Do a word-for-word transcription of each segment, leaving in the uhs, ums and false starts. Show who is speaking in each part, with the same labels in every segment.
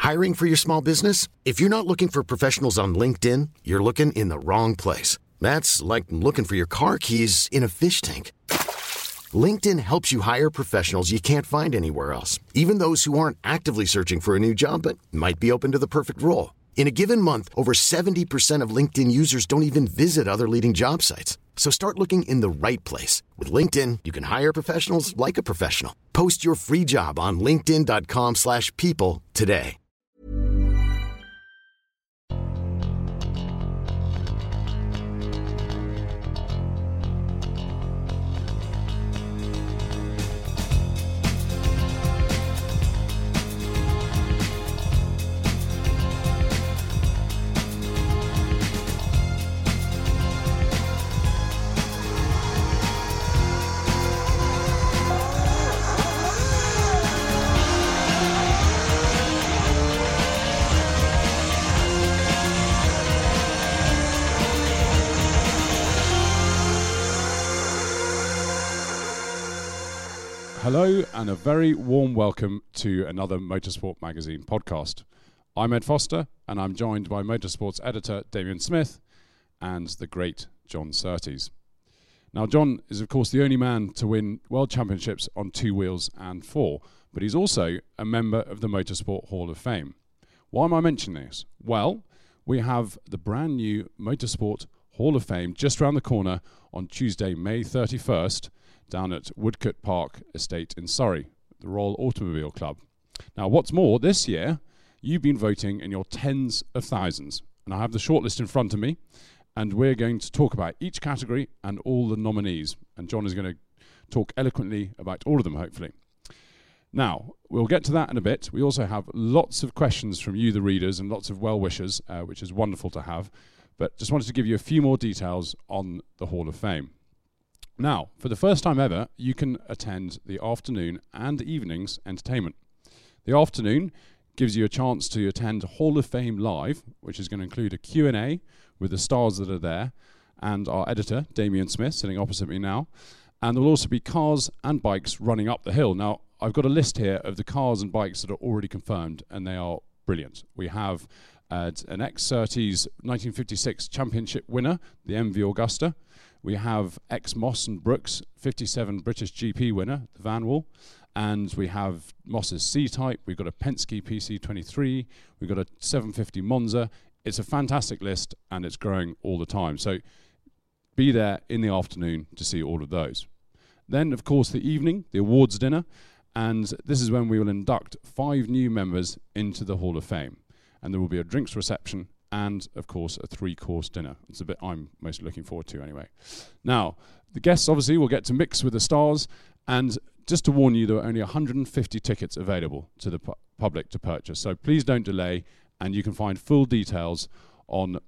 Speaker 1: Hiring for your small business? If you're not looking for professionals on LinkedIn, you're looking in the wrong place. That's like looking for your car keys in a fish tank. LinkedIn helps you hire professionals you can't find anywhere else, even those who aren't actively searching for a new job but might be open to the perfect role. In a given month, over seventy percent of LinkedIn users don't even visit other leading job sites. So start looking in the right place. With LinkedIn, you can hire professionals like a professional. Post your free job on linkedin.com slash people today.
Speaker 2: Hello and a very warm welcome to another Motorsport Magazine podcast. I'm Ed Foster and I'm joined by Motorsports editor Damien Smith and the great John Surtees. Now John is of course the only man to win World Championships on two wheels and four, but he's also a member of the Motorsport Hall of Fame. Why am I mentioning this? Well, we have the brand new Motorsport Hall of Fame just around the corner on Tuesday, May thirty-first, down at Woodcote Park Estate in Surrey, the Royal Automobile Club. Now, what's more, this year, you've been voting in your tens of thousands, and I have the shortlist in front of me, and we're going to talk about each category and all the nominees, and John is going to talk eloquently about all of them, hopefully. Now, we'll get to that in a bit. We also have lots of questions from you, the readers, and lots of well-wishers, uh, which is wonderful to have, but just wanted to give you a few more details on the Hall of Fame. Now, for the first time ever, you can attend the afternoon and evenings entertainment. The afternoon gives you a chance to attend Hall of Fame Live, which is going to include a Q and A with the stars that are there, and our editor, Damien Smith, sitting opposite me now. And there will also be cars and bikes running up the hill. Now, I've got a list here of the cars and bikes that are already confirmed, and they are brilliant. We have uh, an ex-Surtees nineteen fifty-six championship winner, the M V Augusta. We have ex-Moss and Brooks fifty-seven British G P winner, the Vanwall. And we have Moss's C-Type. We've got a Penske P C twenty-three. We've got a seven fifty Monza. It's a fantastic list, and it's growing all the time. So be there in the afternoon to see all of those. Then, of course, the evening, the awards dinner. And this is when we will induct five new members into the Hall of Fame. And there will be a drinks reception and, of course, a three-course dinner. It's a bit I'm most looking forward to anyway. Now, the guests obviously will get to mix with the stars, and just to warn you, there are only one hundred fifty tickets available to the pu- public to purchase, so please don't delay, and you can find full details on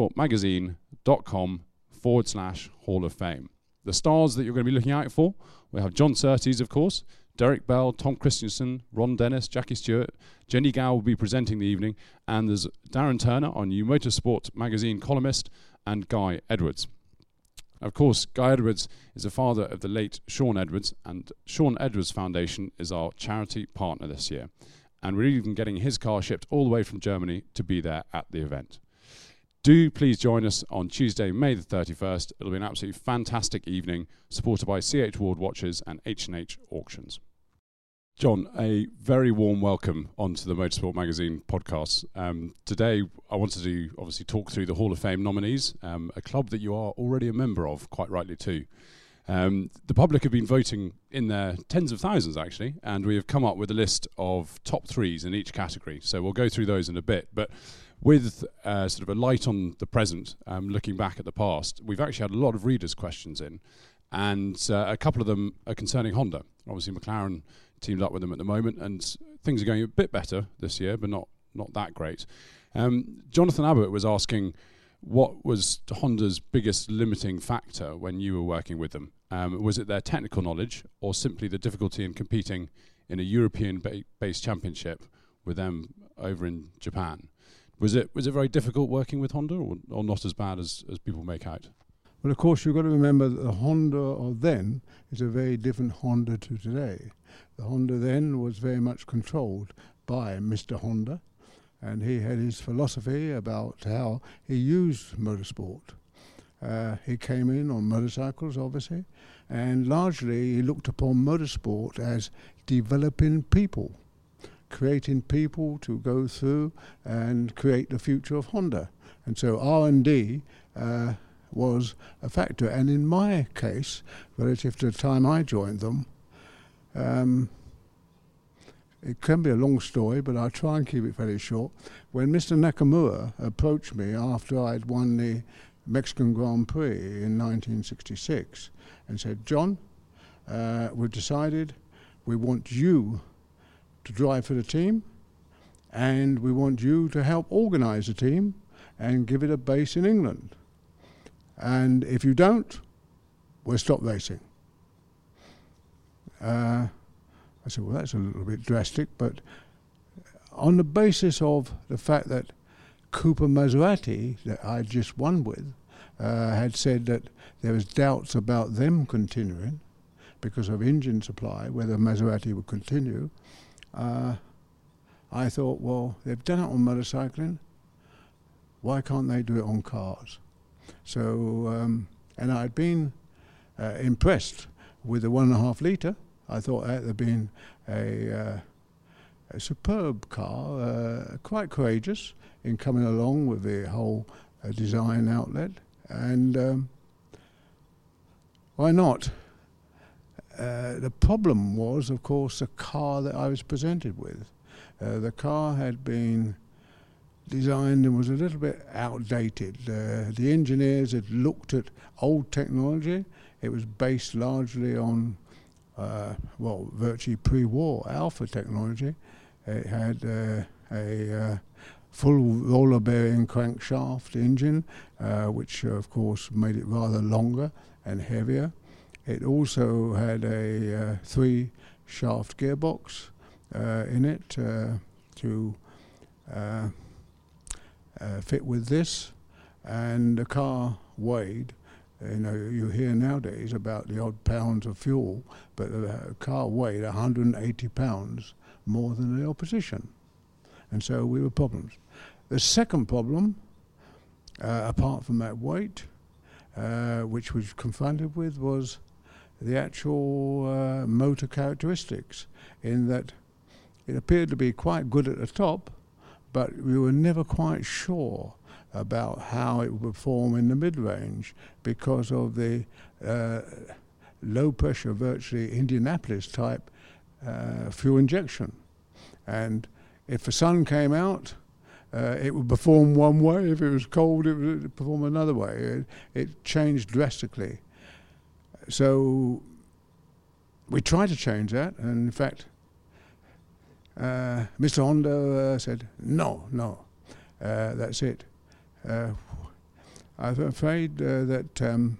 Speaker 2: motorsportmagazine.com forward slash Hall of Fame. The stars that you're going to be looking out for, we have John Surtees, of course, Derek Bell, Tom Christensen, Ron Dennis, Jackie Stewart, Jenny Gow will be presenting the evening, and there's Darren Turner, our new Motorsport Magazine columnist, and Guy Edwards. Of course, Guy Edwards is the father of the late Sean Edwards, and Sean Edwards Foundation is our charity partner this year. And we're even getting his car shipped all the way from Germany to be there at the event. Do please join us on Tuesday, May the thirty-first. It'll be an absolutely fantastic evening, supported by C H Ward Watches and H and H Auctions. John, a very warm welcome onto the Motorsport Magazine podcast. Um, today, I wanted to obviously talk through the Hall of Fame nominees, um, a club that you are already a member of, quite rightly too. Um, the public have been voting in their tens of thousands, actually, and we have come up with a list of top threes in each category. So we'll go through those in a bit. But with uh, sort of a light on the present, um, looking back at the past, we've actually had a lot of readers' questions in, and uh, a couple of them are concerning Honda. Obviously, McLaren teamed up with them at the moment, and things are going a bit better this year, but not not that great. Um, Jonathan Abbott was asking, what was Honda's biggest limiting factor when you were working with them? Um, was it their technical knowledge, or simply the difficulty in competing in a European-based championship with them over in Japan? Was it was it very difficult working with Honda, or, or not as bad as, as people make out?
Speaker 3: Well, of course, you've got to remember that the Honda of then is a very different Honda to today. The Honda then was very much controlled by Mister Honda, and he had his philosophy about how he used motorsport. Uh, he came in on motorcycles, obviously, and largely he looked upon motorsport as developing people, creating people to go through and create the future of Honda. And so R and D uh, was a factor. And in my case, relative to the time I joined them, um, it can be a long story, but I'll try and keep it very short. When Mister Nakamura approached me after I'd won the Mexican Grand Prix in nineteen sixty-six and said, John, uh, we've decided we want you to drive for the team, and we want you to help organise the team and give it a base in England. And if you don't, we'll stop racing. Uh, I said, well, that's a little bit drastic, but on the basis of the fact that Cooper Maserati, that I just won with, uh, had said that there was doubts about them continuing because of engine supply, whether Maserati would continue, uh, I thought, well, they've done it on motorcycling, why can't they do it on cars? So, um, and I'd been uh, impressed with the one and a half litre. I thought that had been a, uh, a superb car, uh, quite courageous in coming along with the whole uh, design outlet. And um, why not? Uh, the problem was, of course, the car that I was presented with. Uh, the car had been designed and was a little bit outdated. Uh, the engineers had looked at old technology. It was based largely on Uh, well, virtually pre-war Alpha technology. It had uh, a uh, full roller-bearing crankshaft engine, uh, which uh, of course made it rather longer and heavier. It also had a uh, three-shaft gearbox uh, in it uh, to uh, uh, fit with this, and the car weighed. You know, you hear nowadays about the odd pounds of fuel, but the car weighed one hundred eighty pounds more than the opposition. And so we were problems. The second problem, uh, apart from that weight, uh, which we was confronted with, was the actual uh, motor characteristics, in that it appeared to be quite good at the top, but we were never quite sure about how it would perform in the mid-range because of the uh, low-pressure, virtually Indianapolis type uh, fuel injection. And if the sun came out, uh, it would perform one way. If it was cold, it would perform another way. It, it changed drastically. So we tried to change that, and in fact, uh, Mister Honda uh, said, no, no, uh, that's it. Uh, I'm afraid uh, that um,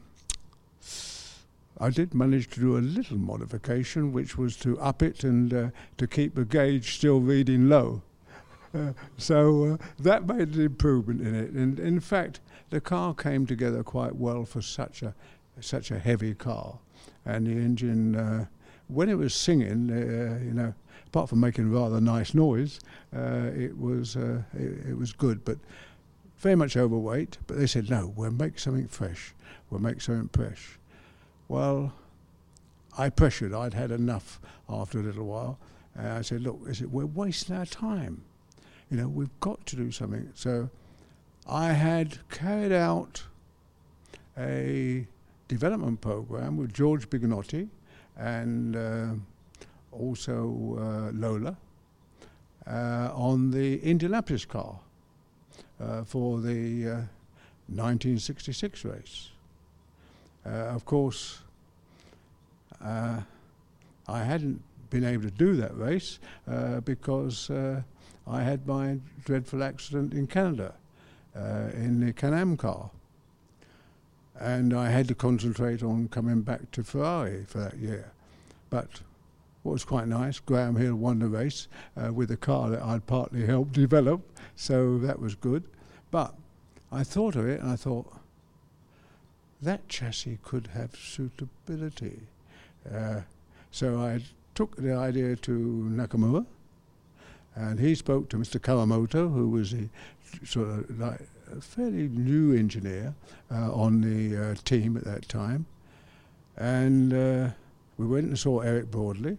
Speaker 3: I did manage to do a little modification, which was to up it and uh, to keep the gauge still reading low. Uh, so uh, that made an improvement in it. And in fact, the car came together quite well for such a such a heavy car. And the engine, uh, when it was singing, uh, you know, apart from making rather nice noise, uh, it was uh, it, it was good. But very much overweight, but they said, no, we'll make something fresh. We'll make something fresh. Well, I pressured. I'd had enough after a little while. And I said, look, I said, we're wasting our time. You know, we've got to do something. So I had carried out a development program with George Bignotti and uh, also uh, Lola uh, on the Indianapolis car. Uh, for the uh, nineteen sixty-six race. Uh, of course, uh, I hadn't been able to do that race uh, because uh, I had my dreadful accident in Canada uh, in the Can-Am car. And I had to concentrate on coming back to Ferrari for that year. But what was quite nice, Graham Hill won the race uh, with a car that I'd partly helped develop, so that was good. But I thought of it and I thought, that chassis could have suitability. Uh, so I took the idea to Nakamura And he spoke to Mister Kawamoto, who was a sort of like a fairly new engineer uh, on the uh, team at that time. And uh, we went and saw Eric Broadley,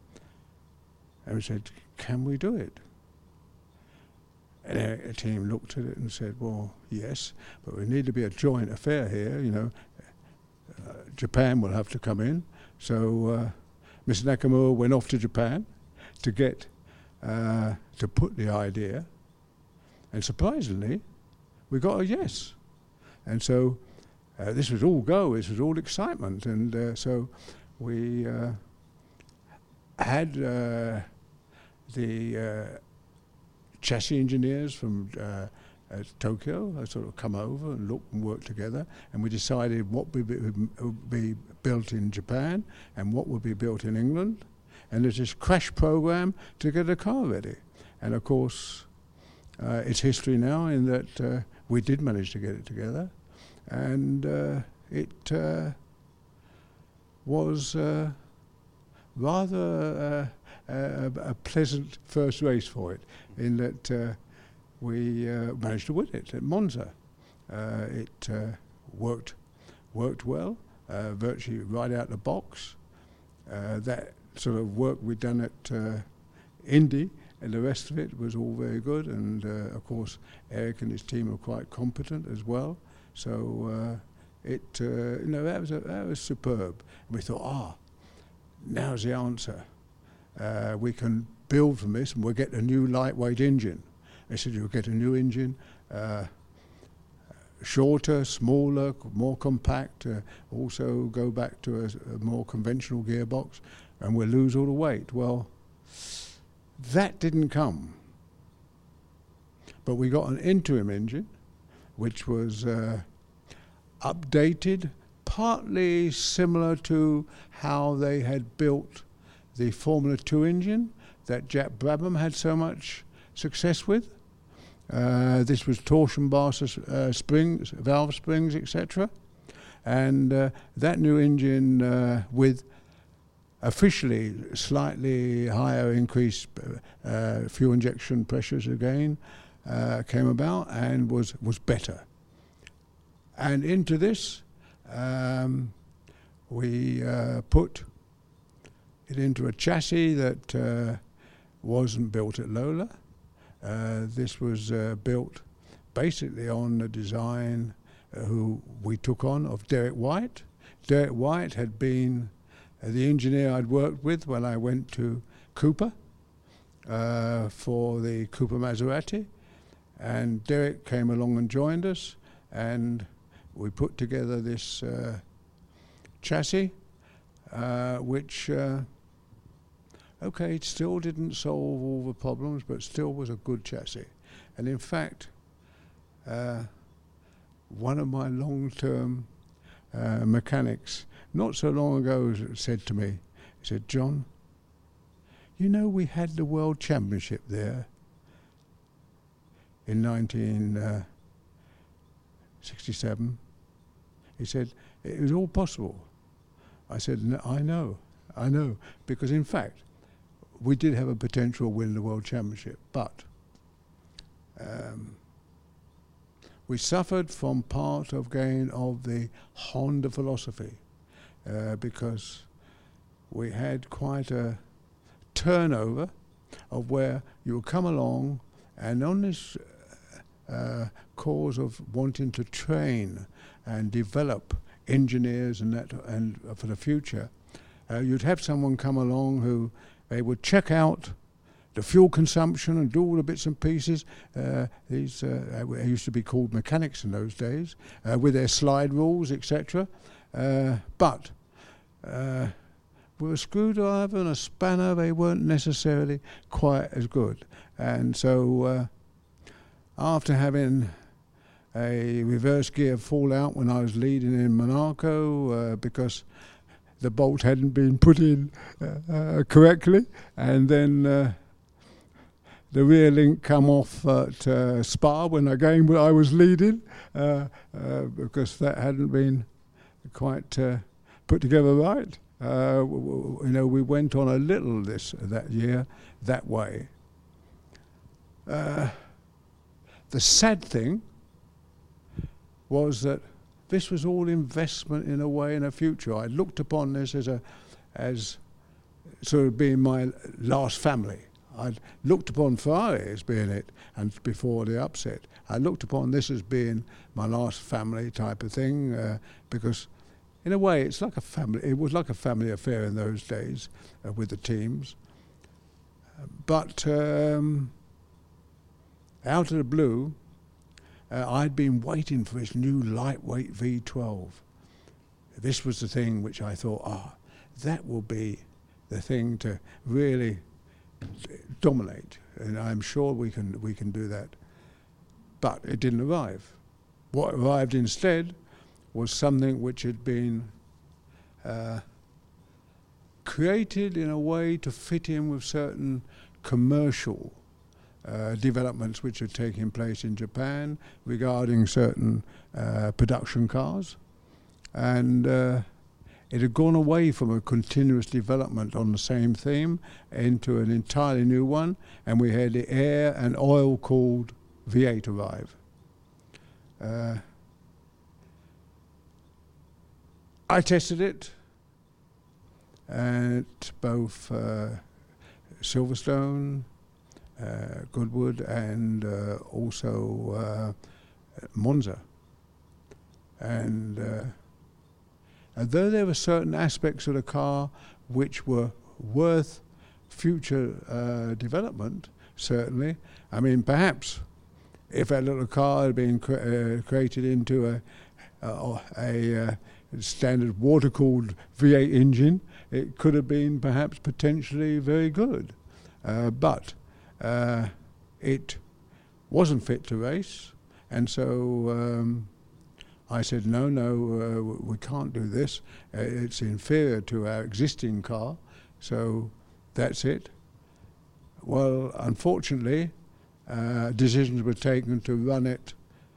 Speaker 3: and we said, can we do it? And Eric, the team looked at it and said, well, yes, but we need to be a joint affair here, you know. Uh, Japan will have to come in. So uh, Mister Nakamura went off to Japan to get, uh, to put the idea, and surprisingly, we got a yes. And so uh, this was all go, this was all excitement, and uh, so we uh, had uh, the uh, chassis engineers from uh, uh, Tokyo uh, sort of come over and look and work together, and we decided what would be, would be built in Japan and what would be built in England, and there's this crash program to get a car ready. And of course, uh, it's history now in that uh, we did manage to get it together, and uh, it uh, was uh, rather uh, a, a pleasant first race for it, in that uh, we uh, managed to win it at Monza. Uh, it uh, worked worked well, uh, virtually right out the box. Uh, that sort of work we'd done at uh, Indy, and the rest of it was all very good. And uh, of course, Eric and his team are quite competent as well. So uh, it, uh, you know, that was a, that was superb. And we thought, ah, now's the answer. Uh, we can build from this, and we'll get a new lightweight engine. They said you'll get a new engine, uh, shorter, smaller, more compact, uh, also go back to a, a more conventional gearbox, and we'll lose all the weight. Well, that didn't come. But we got an interim engine, which was uh, updated, partly similar to how they had built the Formula Two engine that Jack Brabham had so much success with. Uh, this was torsion bar uh, springs, valve springs, et cetera. And uh, that new engine uh, with officially slightly higher increased uh, fuel injection pressures again uh, came about and was, was better. And into this, um, we uh, put it into a chassis that uh, wasn't built at Lola. Uh, this was uh, built basically on the design uh, who we took on of Derek White. Derek White had been uh, the engineer I'd worked with when I went to Cooper uh, for the Cooper Maserati, and Derek came along and joined us, and we put together this uh, chassis uh, which uh, okay, it still didn't solve all the problems, but still was a good chassis. And in fact, uh, one of my long-term uh, mechanics, not so long ago, said to me, he said, John, you know we had the World Championship there in nineteen sixty-seven. He said, it was all possible. I said, no, I know, I know, because in fact, we did have a potential win the World Championship, but um, we suffered from part of gain of the Honda philosophy uh, because we had quite a turnover of where you would come along, and on this uh, cause of wanting to train and develop engineers and that, and uh, for the future, uh, you'd have someone come along who they would check out the fuel consumption and do all the bits and pieces. Uh, these uh, they used to be called mechanics in those days, uh, with their slide rules, et cetera. Uh, but uh, with a screwdriver and a spanner, they weren't necessarily quite as good. And so, uh, after having a reverse gear fallout when I was leading in Monaco, uh, because the bolt hadn't been put in uh, uh, correctly, and then uh, the rear link come off at uh, Spa when again I was leading, uh, uh, because that hadn't been quite uh, put together right. Uh, w- w- you know, we went on a little this that year that way, uh, the sad thing was that this was all investment in a way in a future. I looked upon this as a, as sort of being my last family. I looked upon Ferrari as being it, and before the upset, I looked upon this as being my last family type of thing, uh, because in a way it's like a family. It was like a family affair in those days uh, with the teams. But um, out of the blue, uh, I'd been waiting for this new lightweight V twelve. This was the thing which I thought, ah, that will be the thing to really dominate, and I'm sure we can we can do that. But it didn't arrive. What arrived instead was something which had been uh, created in a way to fit in with certain commercial uh, developments which are taking place in Japan regarding certain uh, production cars, and uh, it had gone away from a continuous development on the same theme into an entirely new one, and we had the air and oil-cooled V eight arrive. Uh, I tested it at both uh, Silverstone, uh, Goodwood, and uh, also uh, Monza. And uh, although there were certain aspects of the car which were worth future uh, development, certainly. I mean, perhaps if that little car had been cre- uh, created into a, a, a, a standard water-cooled V eight engine, it could have been perhaps potentially very good. Uh, but uh, it wasn't fit to race, and so um, I said, no, no, uh, we can't do this. Uh, it's inferior to our existing car, so that's it. Well, unfortunately, uh, decisions were taken to run it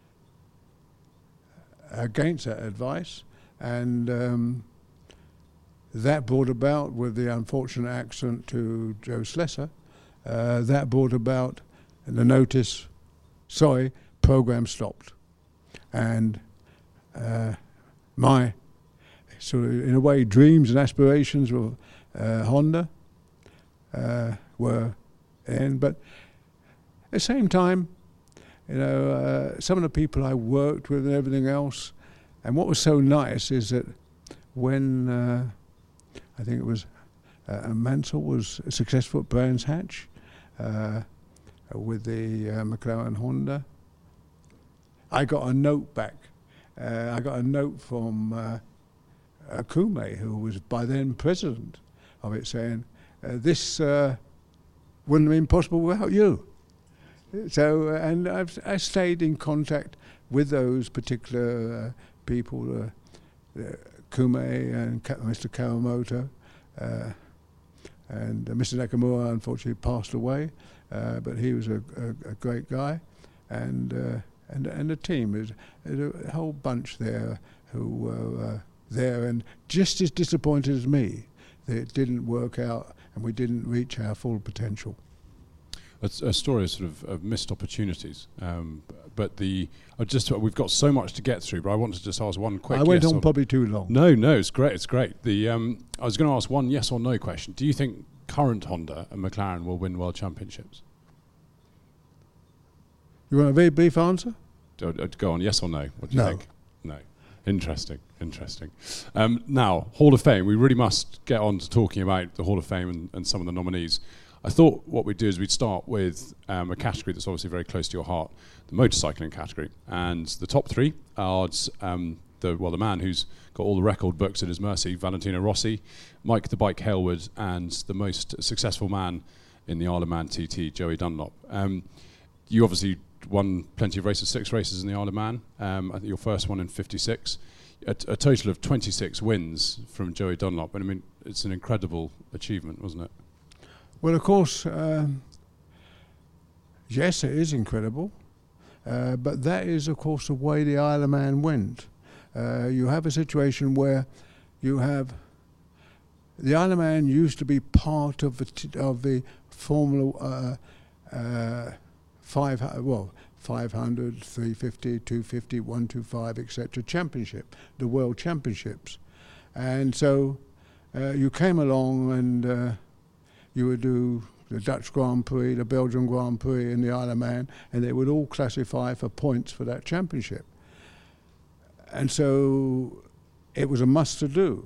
Speaker 3: against that advice, and um, that brought about, with the unfortunate accident to Joe Slessor, uh, that brought about the notice, sorry, program stopped. And uh, my, sort of, in a way, dreams and aspirations of uh, Honda uh, were in, but at the same time, you know, uh, some of the people I worked with and everything else, and what was so nice is that when uh, I think it was uh, Mansell was successful at Brands Hatch uh, with the uh, McLaren Honda, I got a note back. Uh, I got a note from uh, Akume, who was by then president of it, saying, uh, this uh, wouldn't have been possible without you. So, uh, and I've I stayed in contact with those particular uh, people, uh, uh, Kume and Ka- Mister Kawamoto, uh, and uh, Mister Nakamura unfortunately passed away, uh, but he was a, a, a great guy, and uh, and and the team is a whole bunch there who were uh, there and just as disappointed as me that it didn't work out and we didn't reach our full potential.
Speaker 2: It's a story of sort of, of missed opportunities, um, but the I just we've got so much to get through. But I wanted to just ask one quick.
Speaker 3: I went
Speaker 2: yes
Speaker 3: on probably too long.
Speaker 2: No, no, it's great. It's great. The um, I was going to ask one yes or no question. Do you think current Honda and McLaren will win world championships?
Speaker 3: You want a very brief answer?
Speaker 2: Do, do, go on, yes or no? What do you
Speaker 3: no.
Speaker 2: think? No. Interesting, interesting. Um, now, Hall of Fame. We really must get on to talking about the Hall of Fame and, and some of the nominees. I thought what we'd do is we'd start with um, a category that's obviously very close to your heart, the motorcycling category. And the top three are um, the well, the man who's got all the record books at his mercy, Valentino Rossi, Mike the Bike Hailwood, and the most successful man in the Isle of Man T T, Joey Dunlop. Um, you obviously won plenty of races, six races in the Isle of Man. Um, I think your first one in fifty-six. A, t- a total of twenty-six wins from Joey Dunlop. And I mean, it's an incredible achievement, wasn't it?
Speaker 3: Well, of course, um, yes, it is incredible, uh, but that is, of course, the way the Isle of Man went. Uh, you have a situation where you have the Isle of Man used to be part of the t- of the Formula uh, uh, five, well, five hundred, three fifty, two fifty, one twenty-five, et cetera championship, the World Championships. And so uh, you came along and uh, you would do the Dutch Grand Prix, the Belgian Grand Prix and the Isle of Man, and they would all classify for points for that championship. And so it was a must to do.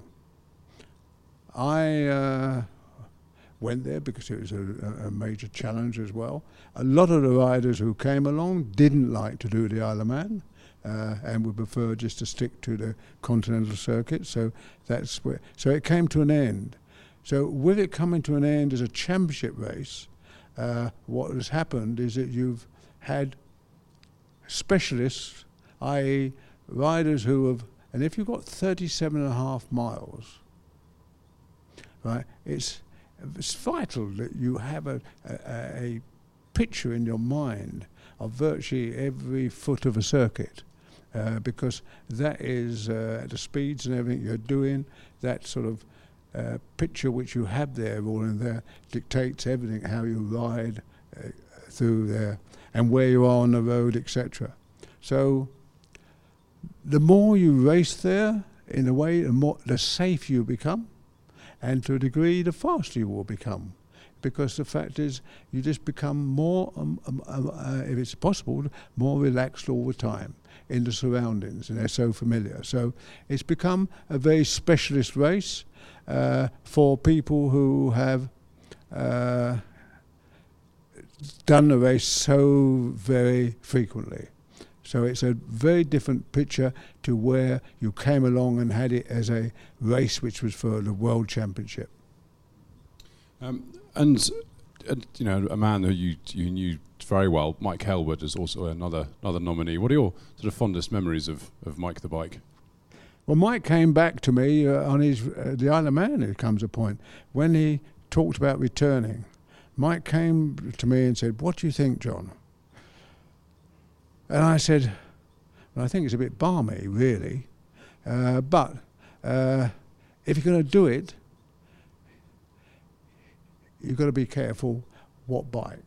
Speaker 3: I uh, went there because it was a, a major challenge as well. A lot of the riders who came along didn't like to do the Isle of Man uh, and would prefer just to stick to the continental circuit. So that's where. So it came to an end. So with it coming to an end as a championship race, uh, what has happened is that you've had specialists, that is, riders who have, and if you've got thirty-seven and a half miles, right, it's it's vital that you have a, a, a picture in your mind of virtually every foot of a circuit, uh, because that is uh, the speeds and everything you're doing, that sort of uh, picture which you have there, all in there, dictates everything, how you ride uh, through there and where you are on the road, et cetera. So the more you race there, in a way, the more the safer you become, and to a degree, the faster you will become, because the fact is, you just become more, um, um, uh, if it's possible, more relaxed all the time in the surroundings, and they're so familiar. So it's become a very specialist race uh, for people who have uh, done the race so very frequently. So it's a very different picture to where you came along and had it as a race which was for the World Championship.
Speaker 2: Um, and, uh, you know, a man who you you knew very well, Mike Hailwood, is also another another nominee. What are your sort of fondest memories of, of Mike the Bike?
Speaker 3: Well, Mike came back to me uh, on his uh, the Isle of Man. There comes a point when he talked about returning. Mike came to me and said, "What do you think, John?" And I said, well, I think it's a bit balmy, really, uh, but uh, if you're going to do it, you've got to be careful what bike.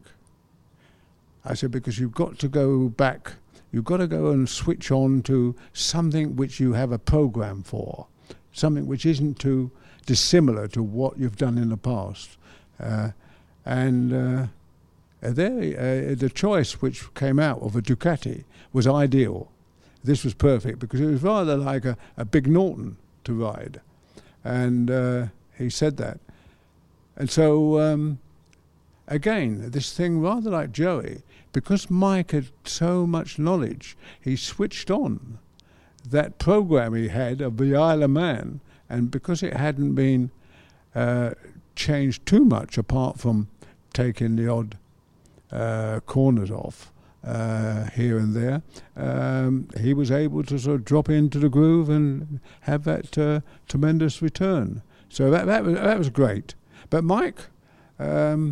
Speaker 3: I said, because you've got to go back, you've got to go and switch on to something which you have a program for, something which isn't too dissimilar to what you've done in the past. Uh, and uh, Uh, there, uh, the choice which came out of a Ducati was ideal. This was perfect because it was rather like a, a big Norton to ride. And uh, he said that. And so, um, again, this thing rather like Joey, because Mike had so much knowledge, he switched on that program he had of the Isle of Man, and because it hadn't been uh, changed too much apart from taking the odd Uh, corners off uh, here and there, um, he was able to sort of drop into the groove and have that uh, tremendous return. So that that was that was great. But Mike, um,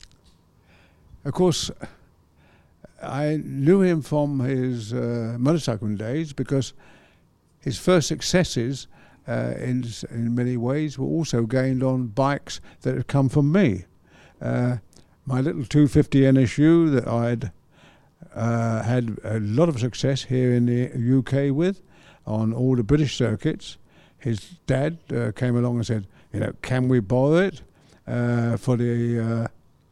Speaker 3: of course, I knew him from his uh, motorcycling days because his first successes, uh, in in many ways, were also gained on bikes that had come from me. Uh, My little two fifty N S U that I'd uh, had a lot of success here in the U K with, on all the British circuits. His dad uh, came along and said, you know, can we borrow it uh, for the uh,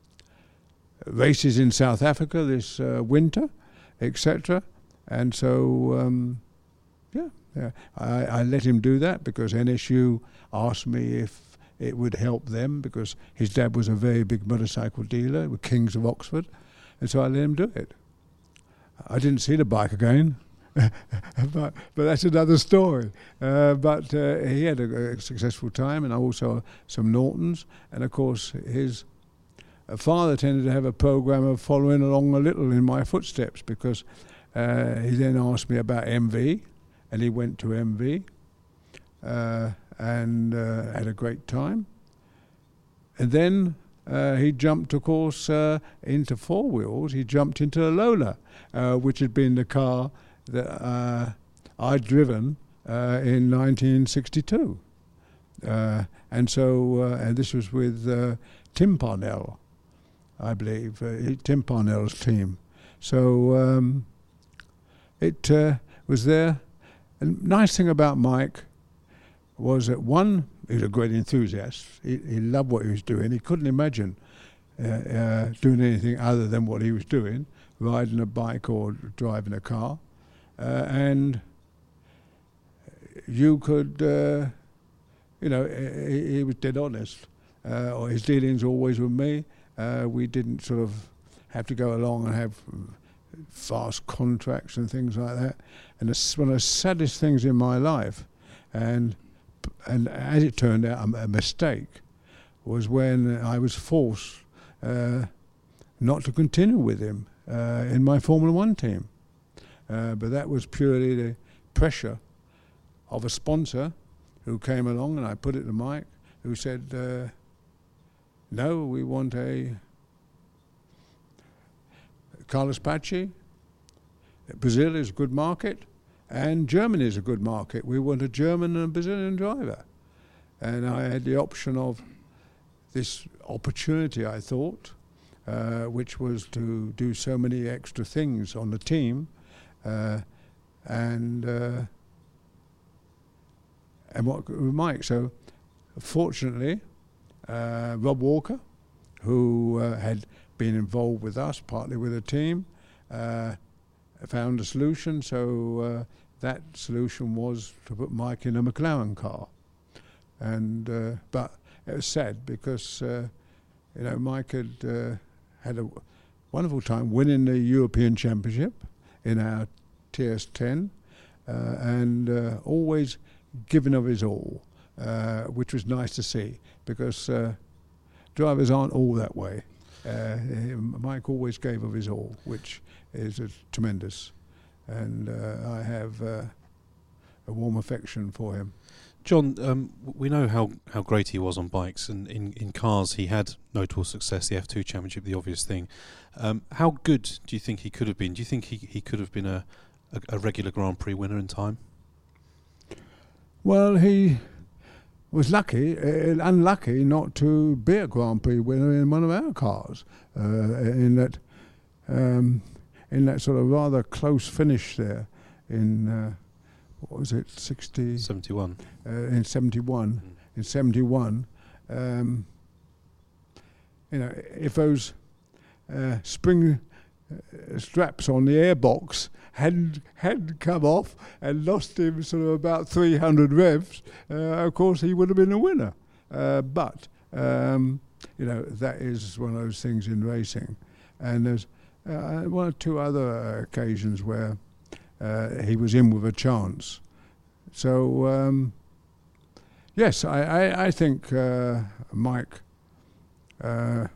Speaker 3: races in South Africa this uh, winter, et cetera. And so, um, yeah, yeah I, I let him do that because N S U asked me if it would help them, because his dad was a very big motorcycle dealer with Kings of Oxford, and so I let him do it. I didn't see the bike again, but, but that's another story. Uh, but uh, he had a, a successful time, and also some Nortons, and of course his uh, father tended to have a program of following along a little in my footsteps, because uh, he then asked me about M V, and he went to M V. Uh, and uh, had a great time. And then uh, he jumped, of course, uh, into four wheels. He jumped into a Lola, uh, which had been the car that uh, I'd driven uh, in nineteen sixty-two. Uh, and so, uh, and this was with uh, Tim Parnell, I believe, uh, Tim Parnell's team. So um, it uh, was there. And nice thing about Mike was that, one, he was a great enthusiast. He, he loved what he was doing. He couldn't imagine uh, uh, doing anything other than what he was doing, riding a bike or driving a car. Uh, and you could, uh, you know, he, he was dead honest. Uh, or his dealings always with me. Uh, we didn't sort of have to go along and have fast contracts and things like that. And the, one of the saddest things in my life, and and as it turned out, a, a mistake, was when I was forced uh, not to continue with him uh, in my Formula One team. Uh, but that was purely the pressure of a sponsor who came along, and I put it to Mike, who said, uh, no, we want a Carlos Paci. Brazil is a good market, and Germany is a good market. We want a German and a Brazilian driver. And I had the option of this opportunity, I thought, uh, which was to do so many extra things on the team. Uh, and uh, and what with Mike. So fortunately, uh, Rob Walker, who uh, had been involved with us, partly with the team, uh, found a solution. So uh, that solution was to put Mike in a McLaren car. And uh, but it was sad because uh, you know Mike had uh, had a wonderful time winning the European Championship in our T S ten, uh, and uh, always giving of his all, uh, which was nice to see, because uh, drivers aren't all that way. Uh, Mike always gave of his all, which is uh, tremendous, and uh, I have uh, a warm affection for him.
Speaker 4: John, um, we know how, how great he was on bikes, and in, in cars he had notable success, the F two Championship, the obvious thing. Um, how good do you think he could have been? Do you think he, he could have been a, a, a regular Grand Prix winner in time?
Speaker 3: Well, he was lucky, uh, unlucky not to be a Grand Prix winner in one of our cars, uh, in that um, in that sort of rather close finish there in... Uh, what was it, sixty?
Speaker 4: seventy-one.
Speaker 3: Uh, in seventy-one. Mm. In seventy-one, um, you know, if those uh, spring uh, straps on the airbox hadn't, hadn't come off and lost him sort of about three hundred revs, uh, of course he would have been a winner. Uh, but, um, you know, that is one of those things in racing. And there's uh, one or two other occasions where Uh, he was in with a chance. So, um, yes, I, I, I think uh, Mike uh,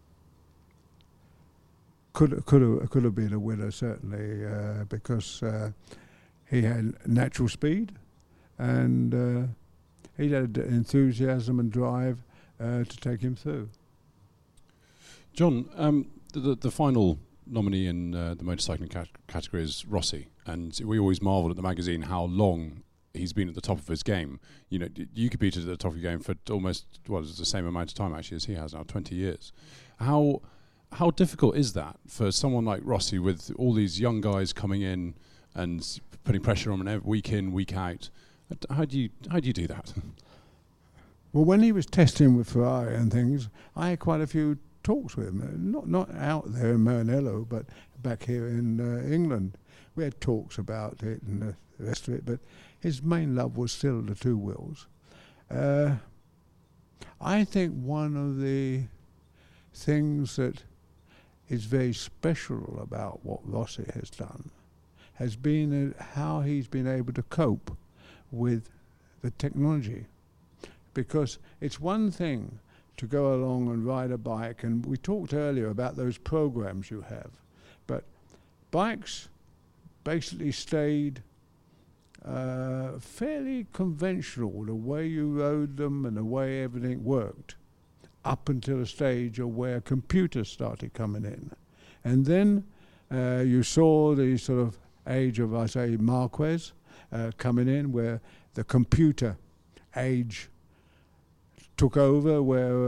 Speaker 3: could could have could have been a winner, certainly, uh, because uh, he had natural speed, and uh, he had enthusiasm and drive uh, to take him through.
Speaker 2: John, um, the, the final nominee in uh, the motorcycling cat- category is Rossi, and we always marvel at the magazine how long he's been at the top of his game. You know, you competed at the top of your game for almost, well, it's the same amount of time actually as he has now, twenty years. How how difficult is that for someone like Rossi, with all these young guys coming in and putting pressure on him week in, week out? How do you how do you do that?
Speaker 3: Well, when he was testing with Ferrari and things, I had quite a few talks with him, not not out there in Maranello, but back here in uh, England. We had talks about it and the rest of it, but his main love was still the two wheels. Uh, I think one of the things that is very special about what Rossi has done has been uh, how he's been able to cope with the technology. Because it's one thing to go along and ride a bike, and we talked earlier about those programs you have, but bikes basically stayed uh, fairly conventional, the way you rode them and the way everything worked, up until a stage of where computers started coming in. And then uh, you saw the sort of age of, I say, Marquez uh, coming in, where the computer age took over, where uh,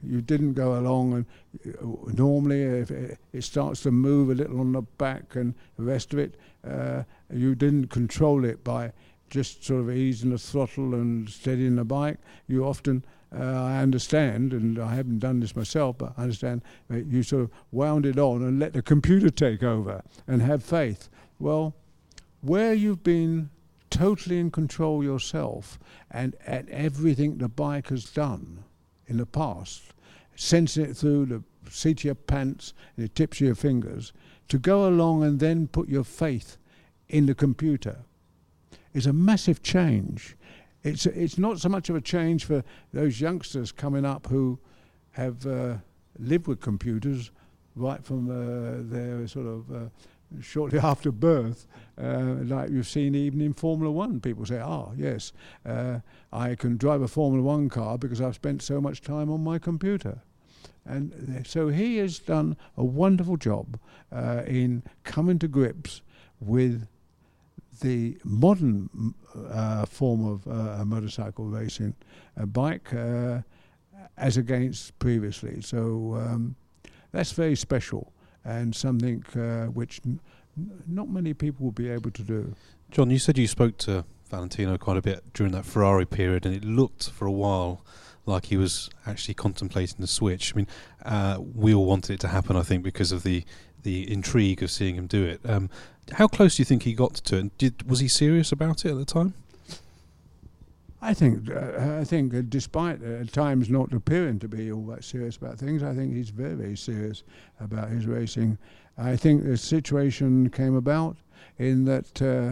Speaker 3: you didn't go along, and uh, normally if it, it starts to move a little on the back and the rest of it, uh, you didn't control it by just sort of easing the throttle and steadying the bike. You often, uh, I understand, and I haven't done this myself, but I understand that you sort of wound it on and let the computer take over and have faith. Well, where you've been totally in control yourself and at everything the bike has done in the past, sensing it through the seat of your pants and the tips of your fingers, to go along and then put your faith in the computer is a massive change. It's it's not so much of a change for those youngsters coming up who have uh, lived with computers right from uh, their sort of uh, shortly after birth, uh, like you've seen even in Formula One. People say, oh yes, uh, I can drive a Formula One car because I've spent so much time on my computer. And so he has done a wonderful job uh, in coming to grips with the modern uh, form of uh, motorcycle racing, a bike, uh, as against previously. So um, that's very special and something uh, which n- not many people will be able to do.
Speaker 4: John, you said you spoke to Valentino quite a bit during that Ferrari period, and it looked for a while like he was actually contemplating the switch. I mean, uh, we all wanted it to happen, I think, because of the the intrigue of seeing him do it. Um, how close do you think he got to it? Did, was he serious about it at the time?
Speaker 3: I think, uh, I think, uh, despite uh, at times not appearing to be all that serious about things, I think he's very, very serious about his racing. I think the situation came about in that uh,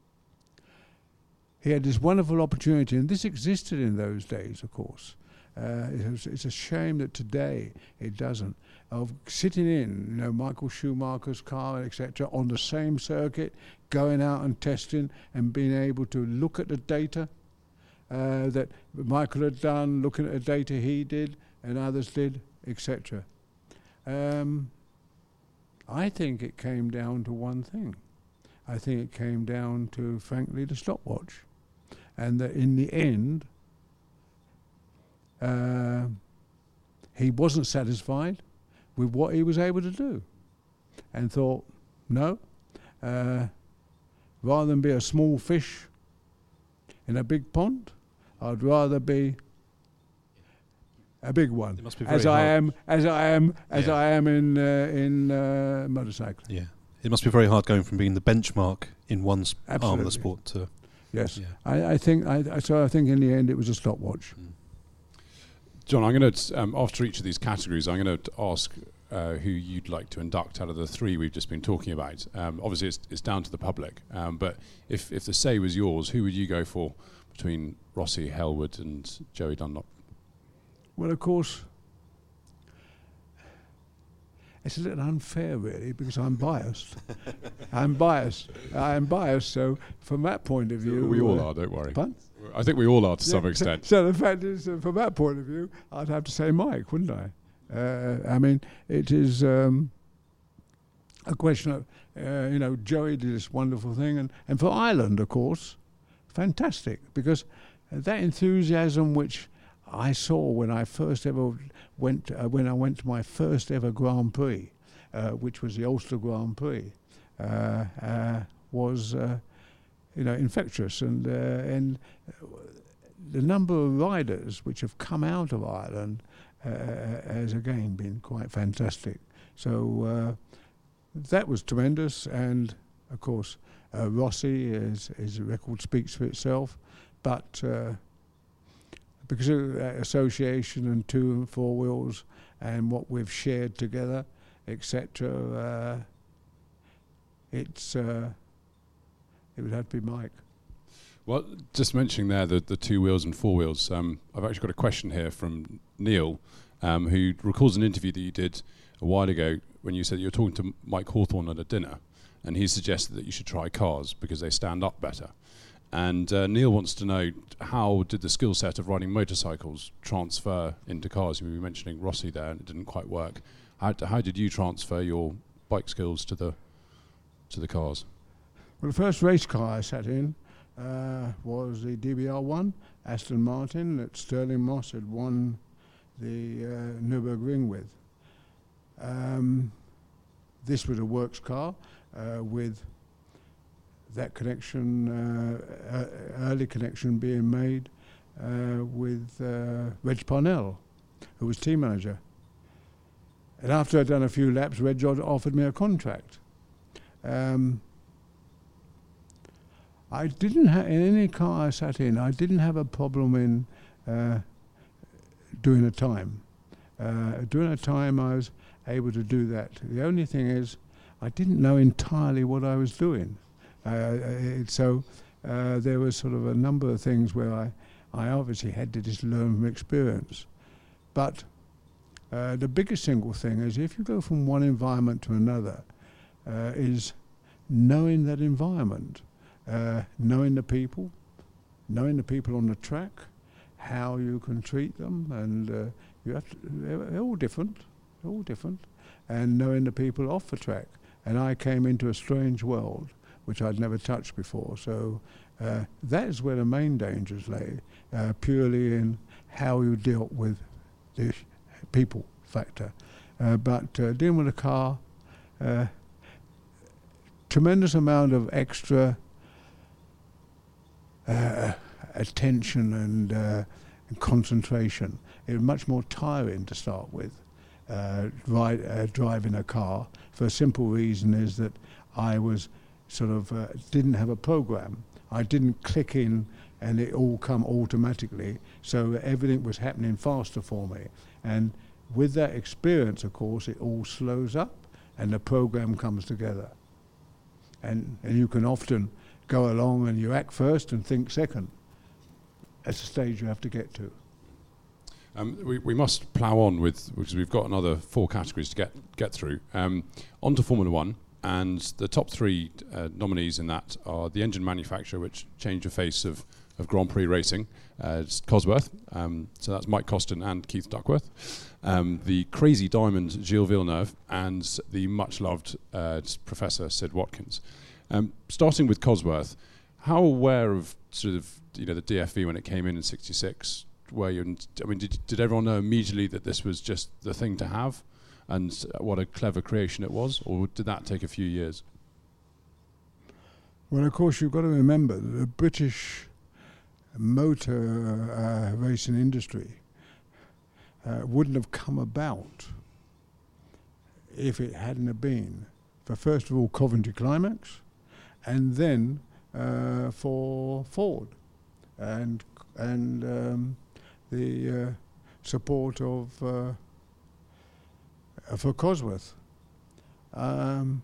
Speaker 3: he had this wonderful opportunity, and this existed in those days, of course. Uh, it was, it's a shame that today it doesn't. Of sitting in, you know, Michael Schumacher's car, et cetera, on the same circuit, going out and testing, and being able to look at the data uh, that Michael had done, looking at the data he did and others did, et cetera. Um, I think it came down to one thing. I think it came down to, frankly, the stopwatch, and that in the end, uh, he wasn't satisfied with what he was able to do, and thought, no, uh, rather than be a small fish in a big pond, I'd rather be a big one.
Speaker 4: It must be
Speaker 3: as
Speaker 4: very
Speaker 3: I
Speaker 4: hard.
Speaker 3: am, as I am, as
Speaker 4: Yeah.
Speaker 3: I am in uh, in uh, motorcycling.
Speaker 4: Yeah. It must be very hard going from being the benchmark in one sp- arm of
Speaker 3: Absolutely.
Speaker 4: the sport to...
Speaker 3: Yes,
Speaker 4: Yeah.
Speaker 3: I, I think. I, I- so I think in the end it was a stopwatch.
Speaker 4: Mm.
Speaker 2: John, I'm going to, um, after each of these categories, I'm going to ask uh, who you'd like to induct out of the three we've just been talking about. Um, obviously, it's, it's down to the public, um, but if, if the say was yours, who would you go for between Rossi, Hellwood and Joey Dunlop?
Speaker 3: Well, of course, it's a little unfair, really, because I'm biased. I'm biased. I'm biased. So, from that point of view,
Speaker 2: We all
Speaker 3: uh,
Speaker 2: are, don't worry.
Speaker 3: Pardon?
Speaker 2: I think we all are to some
Speaker 3: Yeah,
Speaker 2: extent.
Speaker 3: So, so the fact is, uh, from that point of view, I'd have to say Mike, wouldn't I? Uh, I mean, it is um, a question of, uh, you know, Joey did this wonderful thing, and, and for Ireland, of course, fantastic, because that enthusiasm which I saw when I first ever went, uh, when I went to my first ever Grand Prix, uh, which was the Ulster Grand Prix, uh, uh, was, uh, you know, infectious, and uh, and the number of riders which have come out of Ireland uh, has again been quite fantastic. So uh, that was tremendous, and of course uh, Rossi, his, his record speaks for itself, but uh, because of that association and two and four wheels and what we've shared together, et cetera, uh, it's uh, it would have to be Mike.
Speaker 2: Well, just mentioning there the, the two wheels and four wheels, um, I've actually got a question here from Neil, um, who recalls an interview that you did a while ago when you said you were talking to Mike Hawthorne at a dinner, and he suggested that you should try cars because they stand up better. And uh, Neil wants to know, how did the skill set of riding motorcycles transfer into cars? We were mentioning Rossi there, and it didn't quite work. How, d- how did you transfer your bike skills to the to the cars?
Speaker 3: Well, the first race car I sat in uh, was the D B R one, Aston Martin, that Sterling Moss had won the uh, Nürburgring with. Um, this was a works car uh, with that connection, uh, uh, early connection being made uh, with uh, Reg Parnell, who was team manager. And after I'd done a few laps, Reg offered me a contract. Um, I didn't have, in any car I sat in, I didn't have a problem in uh, doing a time. Uh, doing a time, I was able to do that. The only thing is, I didn't know entirely what I was doing. Uh, it, so uh, there was sort of a number of things where I, I obviously had to just learn from experience. But uh, the biggest single thing is, if you go from one environment to another, uh, is knowing that environment. Uh, knowing the people, knowing the people on the track, how you can treat them, and uh, you have to, they're, they're all different, they're all different, and knowing the people off the track. And I came into a strange world, which I'd never touched before. So uh, that is where the main dangers lay, uh, purely in how you dealt with the people factor. Uh, but uh, dealing with a car, uh, tremendous amount of extra Uh, attention and, uh, and concentration. It was much more tiring to start with, uh, ride, uh, driving a car, for a simple reason is that I was sort of, uh, didn't have a program. I didn't click in and it all come automatically, so everything was happening faster for me. And with that experience, of course, it all slows up and the program comes together. And, and you can often go along and you act first and think second. That's the stage you have to get to.
Speaker 2: Um, we, we must plough on with, because we've got another four categories to get get through. Um, on to Formula One, and the top three uh, nominees in that are the engine manufacturer, which changed the face of, of Grand Prix racing, uh, it's Cosworth, um, so that's Mike Costin and Keith Duckworth. Um, the crazy diamond, Gilles Villeneuve, and the much-loved uh, Professor Sid Watkins. Um, starting with Cosworth, how aware of sort of you know the D F V when it came in in sixty-six were you? And, I mean, did did everyone know immediately that this was just the thing to have, and what a clever creation it was, or did that take a few years?
Speaker 3: Well, of course, you've got to remember that the British motor uh, racing industry uh, wouldn't have come about if it hadn't have been for, first of all, Coventry Climax, and then uh, for Ford and and um, the uh, support of uh, for Cosworth. Um,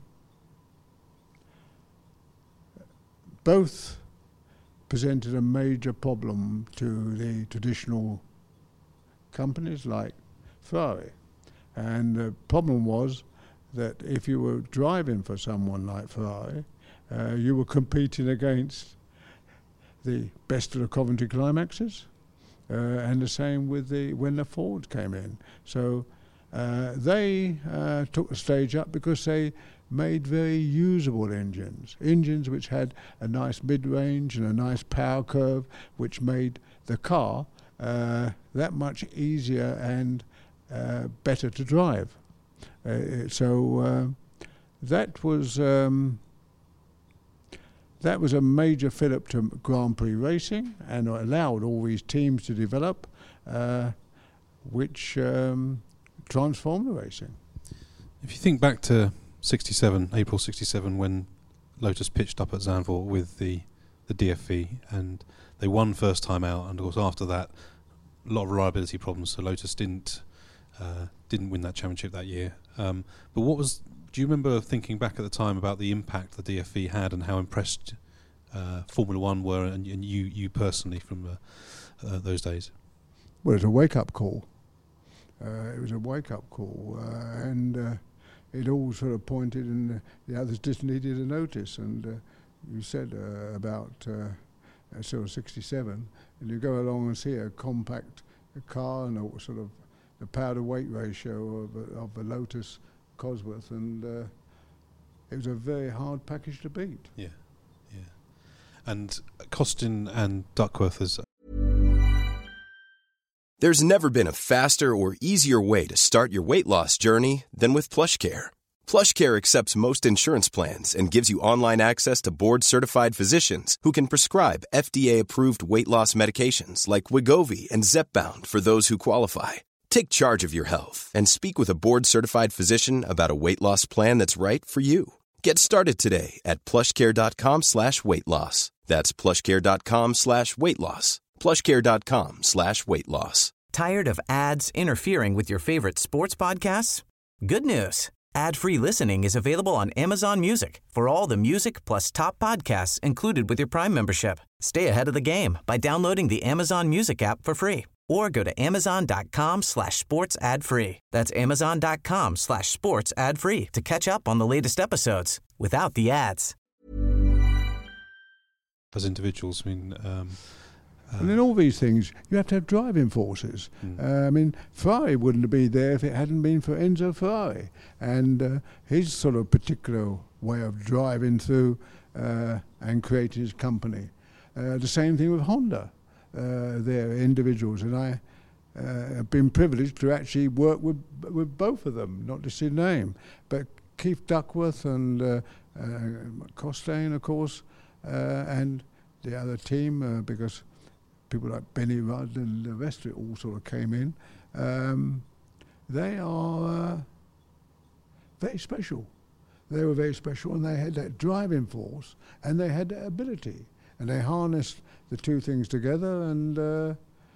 Speaker 3: both presented a major problem to the traditional companies like Ferrari, and the problem was that if you were driving for someone like Ferrari, uh, you were competing against the best of the Coventry Climaxes, uh, and the same with the when the Ford came in. So uh, they uh, took the stage up because they made very usable engines, engines which had a nice mid-range and a nice power curve, which made the car uh, that much easier and uh, better to drive. Uh, so uh, that was um, that was a major fillip to Grand Prix racing, and allowed all these teams to develop, uh, which um, transformed the racing.
Speaker 4: If you think back to sixty-seven, April sixty-seven, when Lotus pitched up at Zandvoort with the, the D F V, and they won first time out, and of course after that, a lot of reliability problems, so Lotus didn't uh, didn't win that championship that year. Um, but what was, do you remember thinking back at the time about the impact the D F V had and how impressed uh, Formula One were, and, and you you personally from uh, uh, those days?
Speaker 3: Well, it was a wake-up call. Uh, it was a wake-up call, uh, and uh, it all sort of pointed, and uh, the others just needed a notice. And uh, you said uh, about uh, sort of sixty-seven, and you go along and see a compact a car and a sort of the power-to-weight ratio of a, of a Lotus Cosworth, and uh, it was a very hard package to beat.
Speaker 4: Yeah, yeah. And Costin and Duckworth as
Speaker 5: There's never been a faster or easier way to start your weight loss journey than with PlushCare. PlushCare accepts most insurance plans and gives you online access to board-certified physicians who can prescribe F D A-approved weight loss medications like Wegovy and Zepbound for those who qualify. Take charge of your health and speak with a board-certified physician about a weight loss plan that's right for you. Get started today at plushcare.com slash weight loss. That's plushcare.com slash weight loss. plushcare.com slash weight loss.
Speaker 6: Tired of ads interfering with your favorite sports podcasts? Good news. Ad-free listening is available on Amazon Music for all the music plus top podcasts included with your Prime membership. Stay ahead of the game by downloading the Amazon Music app for free or go to amazon.com slash sports ad free. That's amazon.com slash sports ad free to catch up on the latest episodes without the ads.
Speaker 4: As individuals, I mean... Um Uh,
Speaker 3: and in all these things, you have to have driving forces. Mm. Uh, I mean, Ferrari wouldn't have been there if it hadn't been for Enzo Ferrari and uh, his sort of particular way of driving through uh, and creating his company. Uh, the same thing with Honda. Uh, they're individuals, and I uh, have been privileged to actually work with with both of them, not just his name, but Keith Duckworth and uh, uh, Costain, of course, uh, and the other team, uh, because people like Benny Rudd and the rest of it all sort of came in. Um, they are uh, very special. They were very special, and they had that driving force, and they had that ability, and they harnessed the two things together. And uh,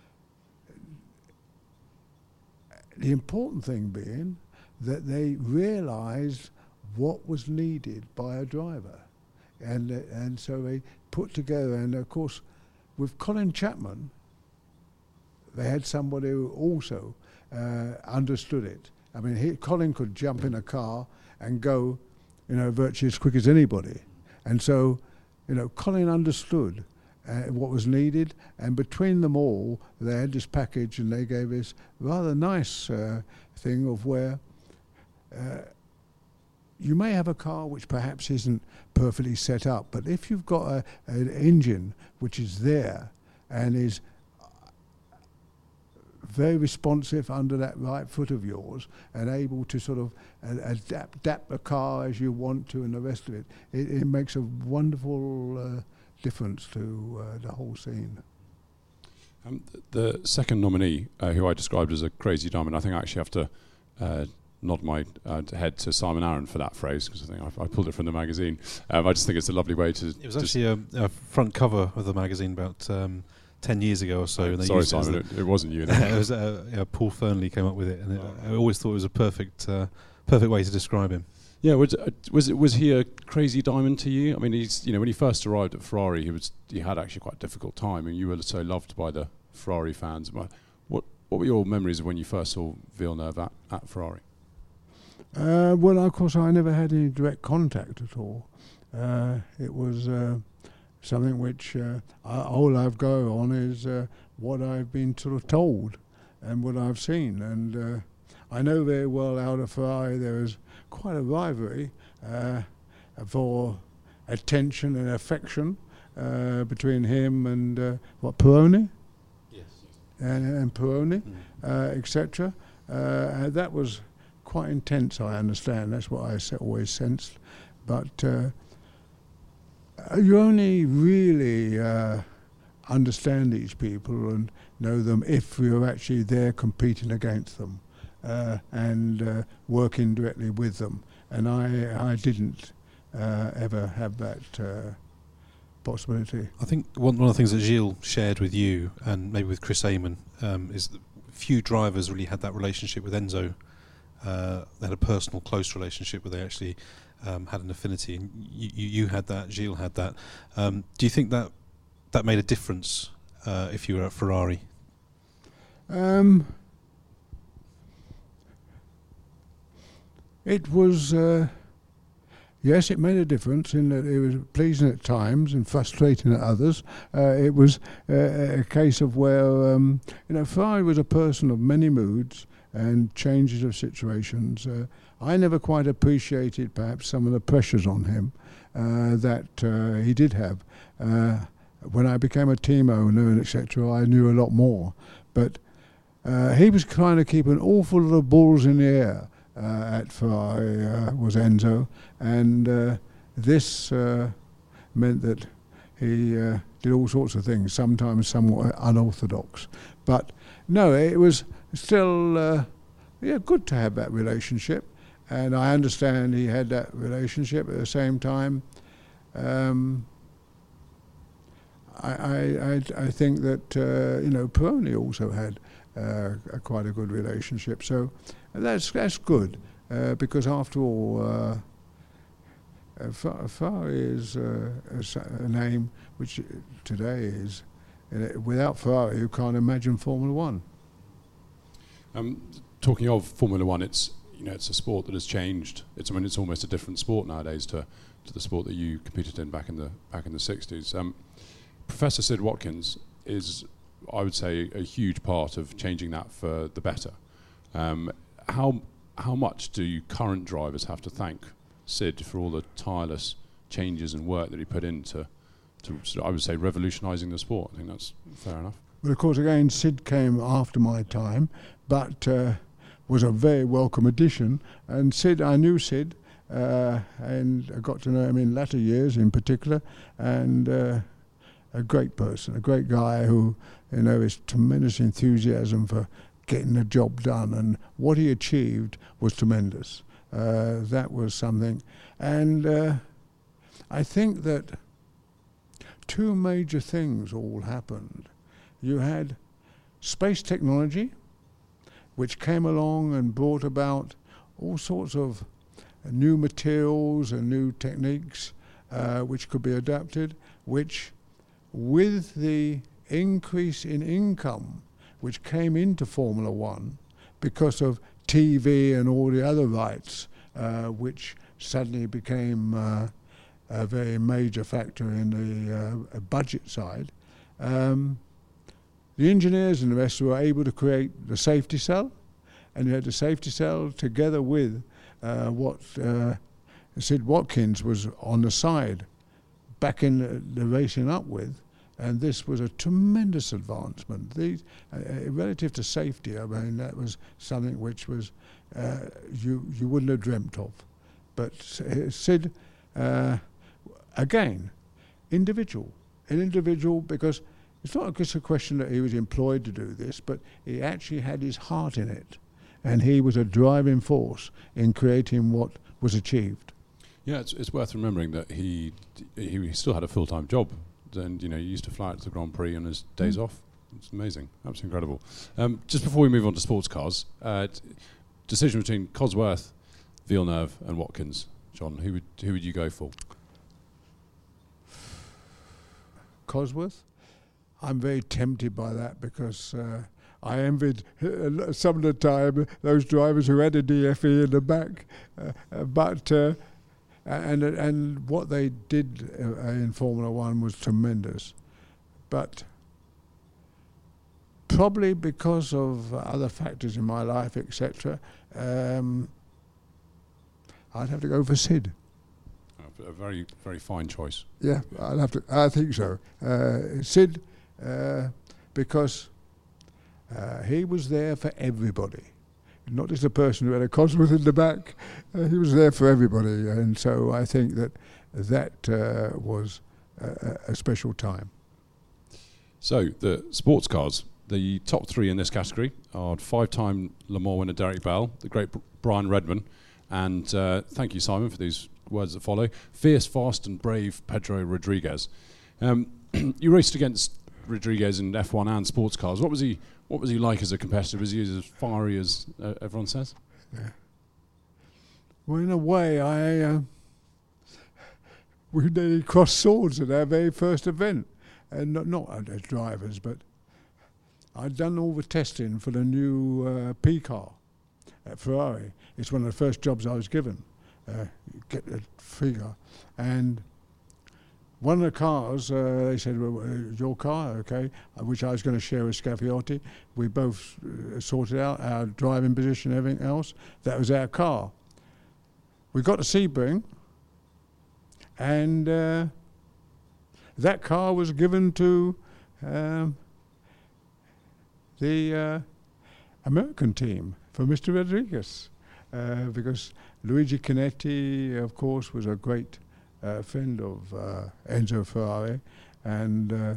Speaker 3: the important thing being that they realised what was needed by a driver, and uh, and so they put together. And of course, with Colin Chapman, they had somebody who also uh, understood it. I mean, he, Colin could jump in a car and go, you know, virtually as quick as anybody. And so, you know, Colin understood uh, what was needed, and between them all, they had this package, and they gave this rather nice uh, thing of where uh, you may have a car which perhaps isn't perfectly set up, but if you've got a, an engine which is there and is very responsive under that right foot of yours and able to sort of uh, adapt, adapt the car as you want to and the rest of it, it, it makes a wonderful uh, difference to uh, the whole scene.
Speaker 2: Um, th- the second nominee, uh, who I described as a crazy diamond, I think I actually have to uh, nod my uh, head to Simon Arron for that phrase, because I think I, I pulled it from the magazine. Um, I just think it's a lovely way to...
Speaker 4: It was actually a, a front cover of the magazine about um, ten years ago or so.
Speaker 2: Uh,
Speaker 4: and they
Speaker 2: sorry,
Speaker 4: used
Speaker 2: Simon,
Speaker 4: it,
Speaker 2: it, it wasn't you. No?
Speaker 4: it was uh, yeah, Paul Fernley came up with it, and it, I always thought it was a perfect, uh, perfect way to describe him.
Speaker 2: Yeah, was uh, was it was he a crazy diamond to you? I mean, he's you know when he first arrived at Ferrari, he was he had actually quite a difficult time, and you were so loved by the Ferrari fans. What what were your memories of when you first saw Villeneuve at, at Ferrari?
Speaker 3: Uh, well, of course, I never had any direct contact at all. Uh, it was uh, something which uh, I, all I've go on is uh, what I've been sort of told and what I've seen. And uh, I know very well out of Ferrari there was quite a rivalry uh, for attention and affection uh, between him and uh, what Pironi,
Speaker 4: yes,
Speaker 3: and, and Pironi,
Speaker 4: mm.
Speaker 3: uh, et cetera. Uh, that was quite intense, I understand. That's what I always sensed. But uh, you only really uh, understand these people and know them if you're actually there competing against them uh, and uh, working directly with them. And I, I didn't uh, ever have that uh, possibility.
Speaker 4: I think one, one of the things that Gilles shared with you, and maybe with Chris Amon, um, is that few drivers really had that relationship with Enzo. Uh, they had a personal, close relationship where they actually um, had an affinity, and you, you, you had that, Gilles had that. Um, do you think that that made a difference uh, if you were at Ferrari?
Speaker 3: Um, it was, uh, yes, it made a difference in that it was pleasing at times and frustrating at others. Uh, it was uh, a case of where, um, you know, Ferrari was a person of many moods and changes of situations. Uh, I never quite appreciated perhaps some of the pressures on him uh, that uh, he did have. Uh, when I became a team owner and et cetera, I knew a lot more. But uh, he was trying to keep an awful lot of balls in the air uh, at Ferrari, uh, was Enzo, and uh, this uh, meant that he uh, did all sorts of things, sometimes somewhat unorthodox. But no, it was still uh, yeah, good to have that relationship, and I understand he had that relationship at the same time. Um, I, I, I, I think that uh, you know Pironi also had uh, a quite a good relationship, so that's that's good uh, because after all, uh, uh, Ferrari is uh, a, a name which today is uh, without Ferrari you can't imagine Formula One.
Speaker 2: Um, talking of Formula One, it's you know it's a sport that has changed. It's I mean it's almost a different sport nowadays to, to the sport that you competed in back in the back in the sixties. Um, Professor Sid Watkins is, I would say, a huge part of changing that for the better. Um, how how much do current drivers have to thank Sid for all the tireless changes and work that he put into, to sort of, I would say, revolutionising the sport? I think that's fair enough.
Speaker 3: Well, of course, again, Sid came after my time, but uh, was a very welcome addition. And Sid, I knew Sid, uh, and I got to know him in latter years in particular, and uh, a great person, a great guy who, you know, has tremendous enthusiasm for getting the job done, and what he achieved was tremendous. Uh, that was something. And uh, I think that two major things all happened. You had space technology, which came along and brought about all sorts of new materials and new techniques uh, which could be adapted, which with the increase in income which came into Formula One because of T V and all the other rights, uh, which suddenly became uh, a very major factor in the uh, budget side, um, the engineers and the rest were able to create the safety cell, and you had the safety cell together with uh, what uh, Sid Watkins was on the side back in the, the racing up with, and this was a tremendous advancement. These, uh, relative to safety, I mean, that was something which was uh, you you wouldn't have dreamt of. But Sid, uh, again, individual, an individual, because it's not just a question that he was employed to do this, but he actually had his heart in it, and he was a driving force in creating what was achieved.
Speaker 2: Yeah, it's, it's worth remembering that he he, he still had a full-time job, and you know he used to fly out to the Grand Prix on his days mm. off. It's amazing, absolutely incredible. Um, just before we move on to sports cars, uh, t- decision between Cosworth, Villeneuve, and Watkins. John, who would who would you go for?
Speaker 3: Cosworth. I'm very tempted by that because uh, I envied uh, some of the time those drivers who had a D F E in the back, uh, uh, but. Uh, And and what they did uh, in Formula One was tremendous, but probably because of other factors in my life, et cetera, um, I'd have to go for Sid.
Speaker 2: A very very fine choice.
Speaker 3: Yeah, I'd have to. I think so. Uh, Sid, uh, because uh, he was there for everybody. Not just a person who had a Cosworth in the back, uh, he was there for everybody, and so I think that that uh, was a, a special time.
Speaker 2: So the sports cars, the top three in this category are five-time Le Mans winner Derek Bell, the great Brian Redman, and uh, thank you, Simon, for these words that follow, fierce, fast and brave Pedro Rodriguez. Um, you raced against Rodriguez in F one and sports cars. What was he? What was he like as a competitor? Was he as fiery as uh, everyone says?
Speaker 3: Yeah. Well, in a way, I uh, we nearly crossed swords at our very first event, and not, not as drivers, but I'd done all the testing for the new uh, P car at Ferrari. It's one of the first jobs I was given. Uh, get the figure, and one of the cars, uh, they said, well, uh, your car, okay, uh, which I was going to share with Scafiotti. We both uh, sorted out our driving position and everything else. That was our car. We got to Sebring, and uh, that car was given to um, the uh, American team for Mister Rodriguez, uh, because Luigi Chinetti, of course, was a great uh, friend of uh, Enzo Ferrari, and uh,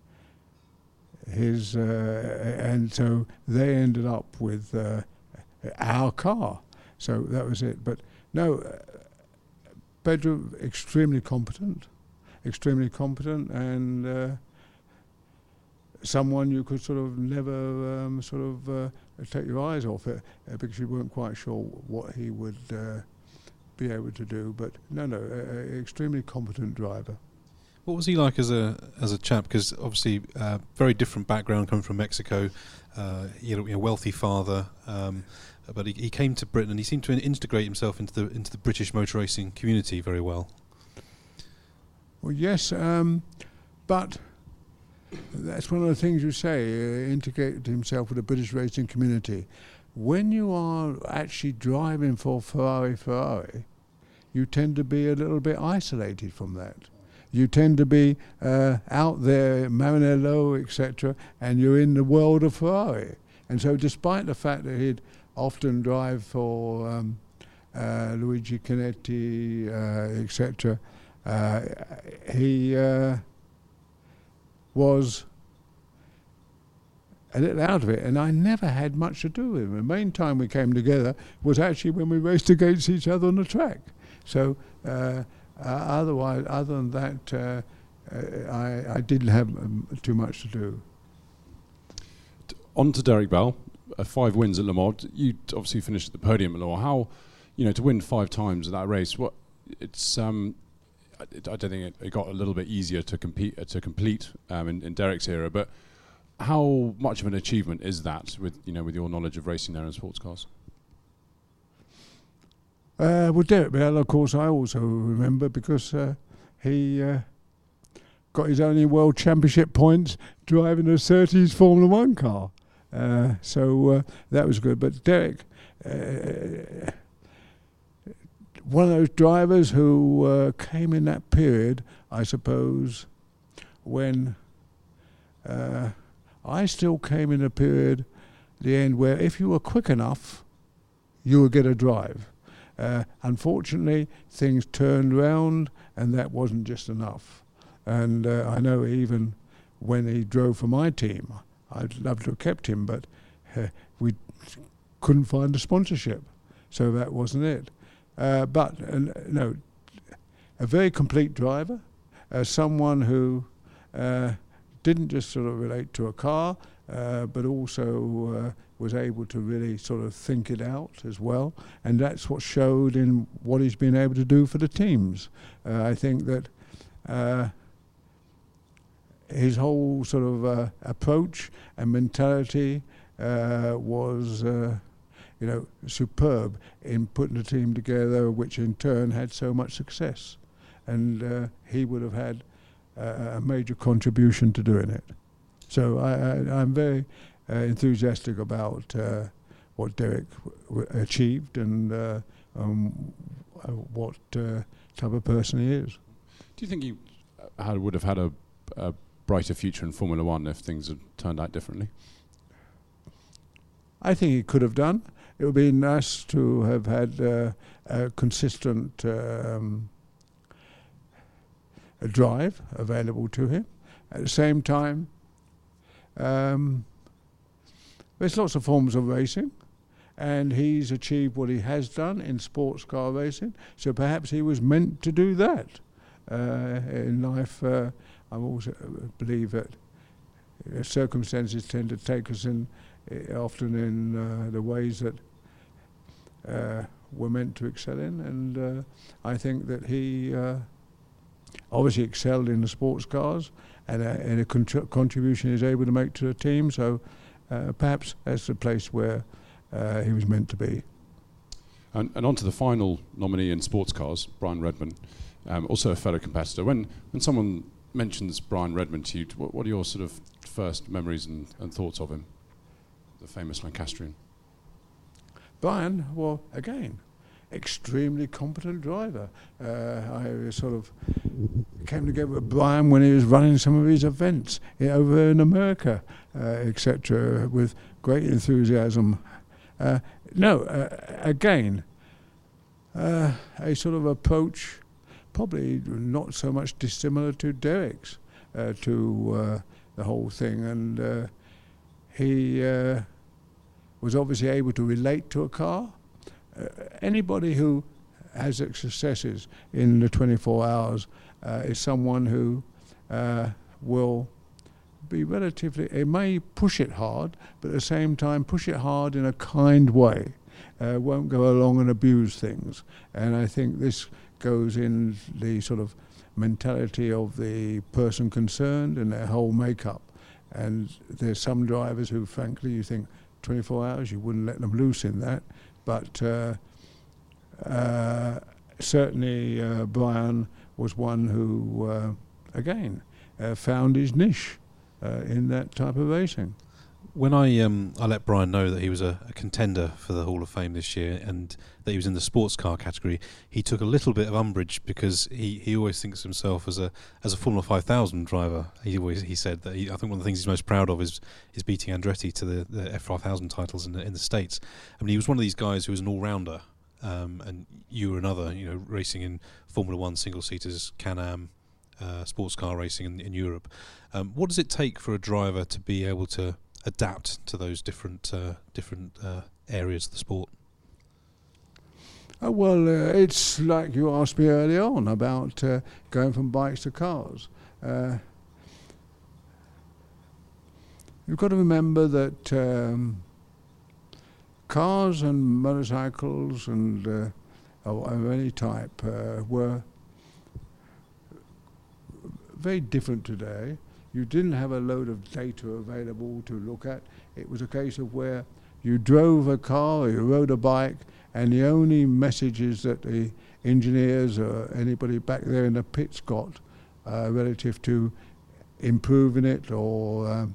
Speaker 3: his uh, and so they ended up with uh, our car. So that was it. But no, uh, Pedro extremely competent, extremely competent, and uh, someone you could sort of never um, sort of uh, take your eyes off it, uh, because you weren't quite sure what he would uh, be able to do. But no, no, uh, extremely competent driver.
Speaker 4: What was he like as a as a chap? Because obviously, uh, very different background, coming from Mexico. Uh, you know, a wealthy father, um, but he, he came to Britain and he seemed to integrate himself into the into the British motor racing community very well.
Speaker 3: Well, yes, um, but that's one of the things you say. Uh, integrate himself with the British racing community. When you are actually driving for Ferrari, Ferrari, you tend to be a little bit isolated from that. You tend to be uh, out there, Maranello, et cetera, and you're in the world of Ferrari. And so despite the fact that he'd often drive for um, uh, Luigi Chinetti, uh, et cetera, uh, he uh, was a little out of it, and I never had much to do with him. The main time we came together was actually when we raced against each other on the track. So. Uh, Uh, otherwise, other than that, uh, uh, I, I didn't have um, too much to do.
Speaker 2: D- on to Derek Bell, uh, five wins at Le Mans. You obviously finished at the podium at Le Mans. How, you know, to win five times at that race? What it's, um, I, I don't think it, it got a little bit easier to compete uh, to complete um, in, in Derek's era. But how much of an achievement is that, with you know, with your knowledge of racing there in sports cars?
Speaker 3: Uh, well, Derek Bell, of course, I also remember, because uh, he uh, got his only World Championship points driving a Surtees Formula One car. Uh, so uh, that was good. But Derek, uh, one of those drivers who uh, came in that period, I suppose, when uh, I still came in a period, the end, where if you were quick enough, you would get a drive. Uh, unfortunately, things turned round, and that wasn't just enough. And uh, I know even when he drove for my team, I'd love to have kept him, but uh, we couldn't find a sponsorship, so that wasn't it. Uh, but uh, no, a very complete driver, uh, someone who uh, didn't just sort of relate to a car, uh, but also uh, was able to really sort of think it out as well, and that's what showed in what he's been able to do for the teams. Uh, I think that uh, his whole sort of uh, approach and mentality uh, was, uh, you know, superb in putting the team together, which in turn had so much success, and uh, he would have had uh, a major contribution to doing it. So I, I, I'm very Uh, enthusiastic about uh, what Derek w- w- achieved and uh, um, uh, what uh, type of person he is.
Speaker 2: Do you think he uh, had, would have had a, a brighter future in Formula One if things had turned out differently?
Speaker 3: I think he could have done. It would be nice to have had uh, a consistent um, a drive available to him. At the same time, um, there's lots of forms of racing, and he's achieved what he has done in sports car racing, so perhaps he was meant to do that. Uh, in life, uh, I also believe that uh, circumstances tend to take us in, uh, often in uh, the ways that uh, we're meant to excel in, and uh, I think that he uh, obviously excelled in the sports cars, and a, and a contr- contribution he's able to make to the team, so Uh, perhaps that's the place where uh, he was meant to be.
Speaker 2: And, and on to the final nominee in sports cars, Brian Redman, um, also a fellow competitor. When when someone mentions Brian Redman to you, what, what are your sort of first memories and, and thoughts of him, the famous Lancastrian?
Speaker 3: Brian, well, again, extremely competent driver. Uh, I sort of came together with Brian when he was running some of his events uh, over in America, uh, et cetera, with great enthusiasm. Uh, no, uh, again, uh, a sort of approach, probably not so much dissimilar to Derek's, uh, to uh, the whole thing. And uh, he uh, was obviously able to relate to a car. Uh, anybody who has successes in the twenty-four hours uh, is someone who uh, will be relatively, it may push it hard, but at the same time push it hard in a kind way, uh, won't go along and abuse things. And I think this goes in the sort of mentality of the person concerned and their whole makeup. And there's some drivers who, frankly, you think twenty-four hours, you wouldn't let them loose in that. But uh, uh, certainly uh, Brian was one who, uh, again, uh, found his niche uh, in that type of racing.
Speaker 4: When I um, I let Brian know that he was a, a contender for the Hall of Fame this year and that he was in the sports car category, he took a little bit of umbrage because he, he always thinks of himself as a as a Formula five thousand driver. He always he said that he, I think one of the things he's most proud of is is beating Andretti to the, the F five thousand titles in the in the States. I mean, he was one of these guys who was an all rounder, um, and you were another. You know, racing in Formula One single seaters, Can-Am, uh, sports car racing in, in Europe. Um, what does it take for a driver to be able to adapt to those different uh, different uh, areas of the sport?
Speaker 3: Oh, well, uh, it's like you asked me early on about uh, going from bikes to cars. Uh, you've got to remember that um, cars and motorcycles and uh, of, of any type uh, were very different today. You didn't have a load of data available to look at. It was a case of where you drove a car or you rode a bike, and the only messages that the engineers or anybody back there in the pits got uh, relative to improving it or um,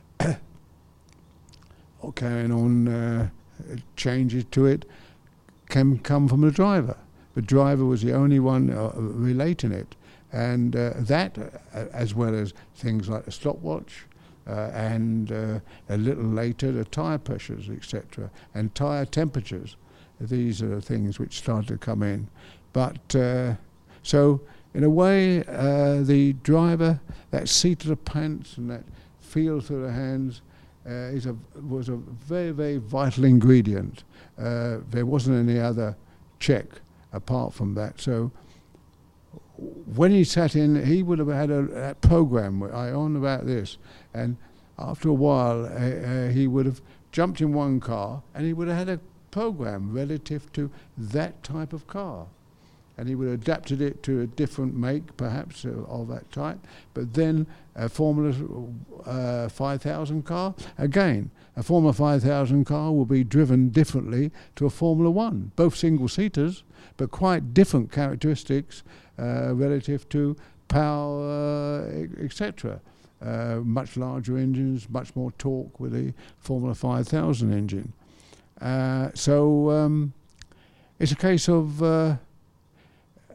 Speaker 3: or carrying on uh, changes to it can come from the driver. The driver was the only one uh, relating it. And uh, that, uh, as well as things like a stopwatch, uh, and uh, a little later the tyre pressures, et cetera, and tyre temperatures. These are the things which started to come in. But uh, so, in a way, uh, the driver, that seat of the pants and that feel through the hands, uh, is a was a very, very vital ingredient. Uh, there wasn't any other check apart from that. So, when he sat in, he would have had a, a program. I on about this, and after a while, uh, uh, he would have jumped in one car, and he would have had a program relative to that type of car, and he would have adapted it to a different make, perhaps uh, of that type. But then a Formula uh, five thousand car, again, a Formula five thousand car will be driven differently to a Formula One, both single seaters, but quite different characteristics. Uh, relative to power, uh, et cetera. Uh, much larger engines, much more torque with the Formula five thousand engine. Uh, so um, it's a case of uh, uh,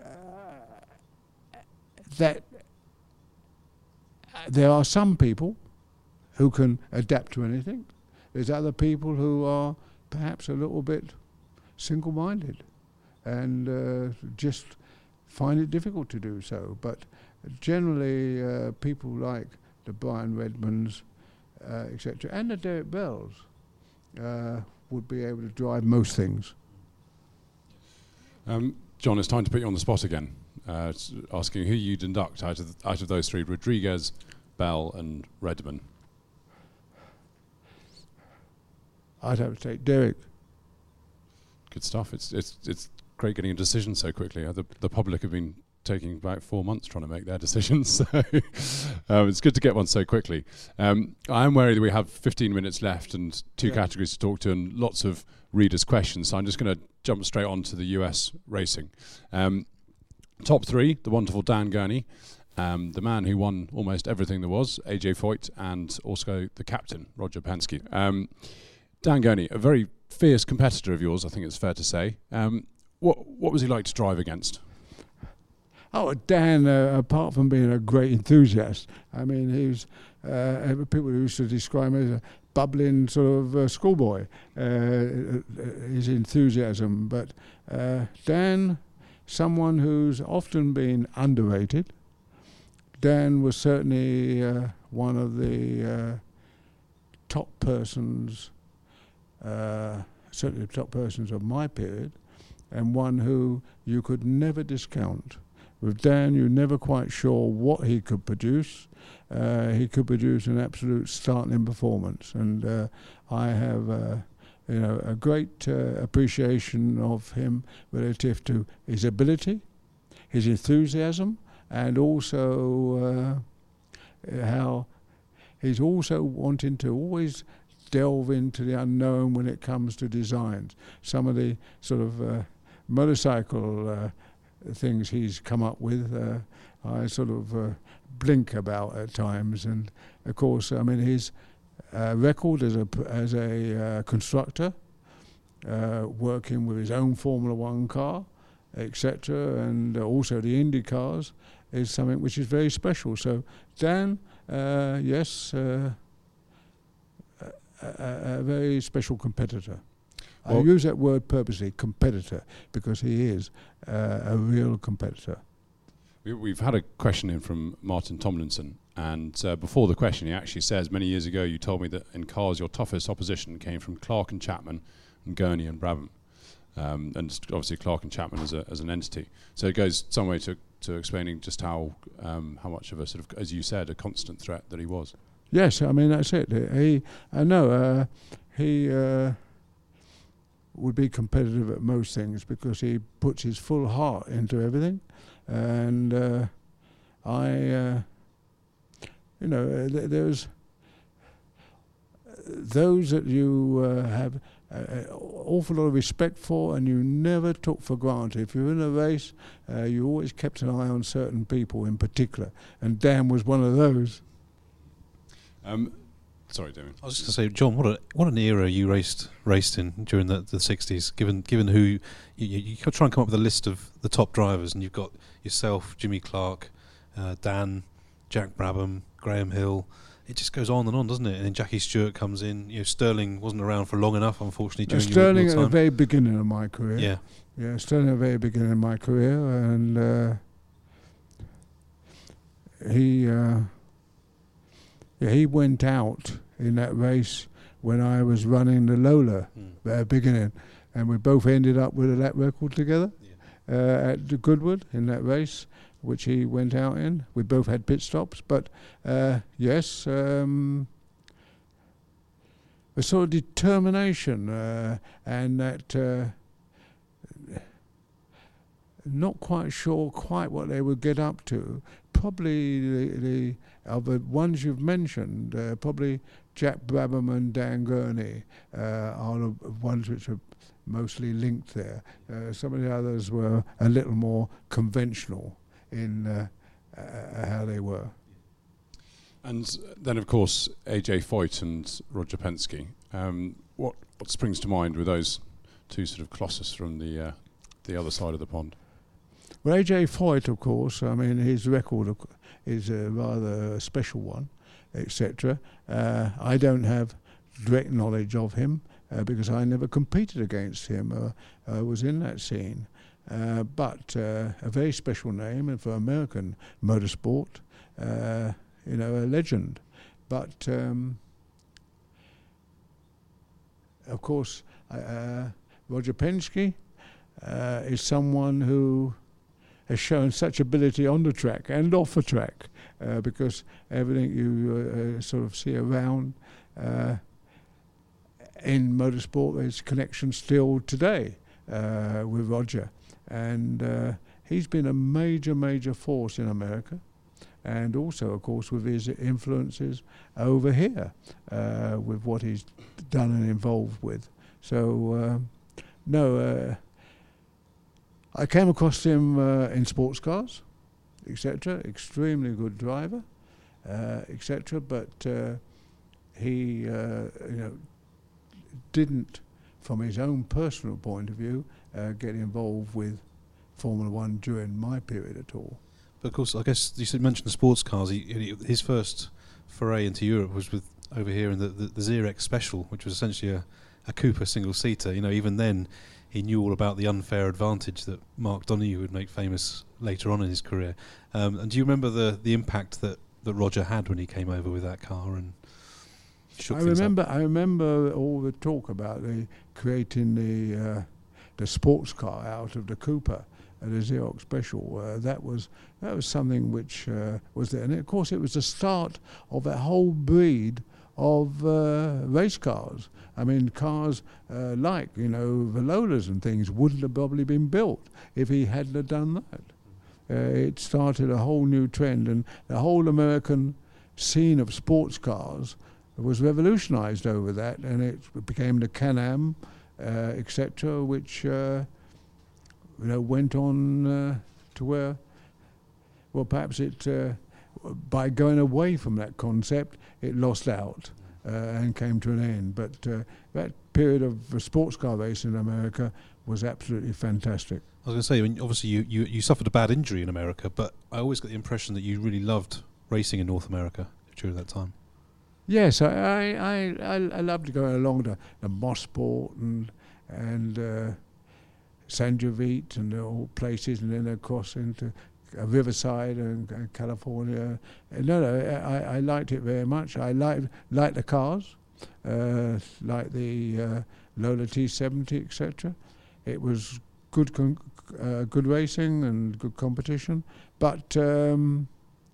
Speaker 3: that there are some people who can adapt to anything. There's other people who are perhaps a little bit single-minded and uh, just find it difficult to do so. But generally, uh, people like the Brian Redmans, uh, et cetera, and the Derek Bells uh, would be able to drive most things.
Speaker 2: Um, John, it's time to put you on the spot again, uh, asking who you'd induct out of out of those three: Rodriguez, Bell, and Redman.
Speaker 3: I'd have to take Derek.
Speaker 2: Good stuff. It's it's it's. Great getting a decision so quickly. Uh, the, the public have been taking about four months trying to make their decisions, so um, it's good to get one so quickly. Um, I am worried that we have fifteen minutes left and two yeah. categories to talk to and lots of readers' questions, so I'm just going to jump straight on to the U S racing. Um, top three, the wonderful Dan Gurney, um, the man who won almost everything there was, A J Foyt, and also the captain, Roger Penske. Um, Dan Gurney, a very fierce competitor of yours, I think it's fair to say. Um, What what was he like to drive against?
Speaker 3: Oh, Dan, uh, apart from being a great enthusiast, I mean, he was, uh, people used to describe him as a bubbling sort of uh, schoolboy, uh, his enthusiasm. But uh, Dan, someone who's often been underrated. Dan was certainly uh, one of the uh, top persons, uh, certainly the top persons of my period, and one who you could never discount. With Dan, you're never quite sure what he could produce. Uh, he could produce an absolute startling performance, and uh, I have, uh, you know, a great uh, appreciation of him relative to his ability, his enthusiasm, and also uh, how he's also wanting to always delve into the unknown when it comes to designs. Some of the sort of uh, motorcycle uh, things he's come up with, uh, I sort of uh, blink about at times. And of course, I mean, his uh, record as a as a uh, constructor, uh, working with his own Formula One car, et cetera, and also the Indy cars, is something which is very special. So Dan, uh, yes, uh, a, a, a very special competitor. Well, I use that word purposely, competitor, because he is uh, a real competitor.
Speaker 2: We, we've had a question in from Martin Tomlinson, and uh, before the question he actually says, many years ago you told me that in cars your toughest opposition came from Clark and Chapman and Gurney and Brabham. Um, and obviously Clark and Chapman as, a, as an entity. So it goes some way to, to explaining just how um, how much of a sort of, as you said, a constant threat that he was.
Speaker 3: Yes, I mean, that's it. He, I know, uh, he uh, would be competitive at most things because he puts his full heart into everything. And uh, I, uh, you know, uh, th- there's those that you uh, have an awful lot of respect for and you never took for granted. If you're in a race, uh, you always kept an eye on certain people in particular, and Dan was one of those.
Speaker 2: Um, sorry, Damien.
Speaker 4: I was just going to say, John, what a what an era you raced raced in during the the sixties. Given given who you, you, you try and come up with a list of the top drivers, and you've got yourself, Jimmy Clark, uh, Dan, Jack Brabham, Graham Hill. It just goes on and on, doesn't it? And then Jackie Stewart comes in. You know, Sterling wasn't around for long enough, unfortunately, during
Speaker 3: uh, Sterling
Speaker 4: your, your time.
Speaker 3: at the very beginning of my career.
Speaker 4: Yeah,
Speaker 3: yeah, Sterling at the very beginning of my career, and uh, he uh, yeah, he went out in that race when I was running the Lola mm. at the beginning, and we both ended up with a lap record together yeah. uh, at the Goodwood in that race, which he went out in. We both had pit stops, but uh, yes, um, a sort of determination uh, and that uh, not quite sure quite what they would get up to. Probably the, the of the ones you've mentioned, uh, probably Jack Brabham and Dan Gurney uh, are the ones which are mostly linked there. Uh, some of the others were a little more conventional in uh, uh, how they were.
Speaker 2: And then, of course, A J Foyt and Roger Penske. Um, what what springs to mind with those two sort of colossus from the uh, the other side of the pond?
Speaker 3: Well, A J Foyt, of course, I mean, his record is a rather special one, et cetera. Uh, I don't have direct knowledge of him uh, because I never competed against him or uh, was in that scene. Uh, but uh, a very special name, and for American motorsport, uh, you know, a legend. But um, of course, uh, Roger Penske uh, is someone who has shown such ability on the track and off the track, uh, because everything you uh, sort of see around uh, in motorsport, there's connections still today uh, with Roger. And uh, he's been a major, major force in America, and also, of course, with his influences over here, uh, with what he's done and involved with. So, uh, no, uh, I came across him uh, in sports cars, et cetera. Extremely good driver, uh, et cetera. But uh, he, uh, you know, didn't, from his own personal point of view, uh, get involved with Formula One during my period at all.
Speaker 4: But of course, I guess you mentioned the sports cars. He, he, his first foray into Europe was with over here in the, the, the Xerex Special, which was essentially a, a Cooper single-seater. You know, even then, he knew all about the unfair advantage that Mark Donoghue would make famous later on in his career. Um, and do you remember the, the impact that, that Roger had when he came over with that car and shook
Speaker 3: I
Speaker 4: things
Speaker 3: remember.
Speaker 4: up?
Speaker 3: I remember all the talk about the creating the uh, the sports car out of the Cooper, uh, the Xerox Special. Uh, that was that was something which uh, was there, and of course it was the start of a whole breed of uh, race cars. I mean, cars uh, like, you know, the Lolas and things wouldn't have probably been built if he hadn't have done that. Uh, it started a whole new trend, and the whole American scene of sports cars was revolutionised over that, and it became the Can-Am, uh, et cetera, which uh, you know went on uh, to where, well, perhaps it uh, by going away from that concept, it lost out uh, and came to an end. But uh, that period of uh, sports car racing in America was absolutely fantastic.
Speaker 4: I was going to say, I mean, obviously you, you, you suffered a bad injury in America, but I always got the impression that you really loved racing in North America during that time.
Speaker 3: Yes, I I, I, I loved going along to the Mosport and and uh, San Jovite and all places, and then across into uh, Riverside and uh, California. Uh, no, no, I, I liked it very much. I liked liked the cars, uh, like the uh, Lola T seventy, et cetera. It was good, con- uh, good racing and good competition, but. Um,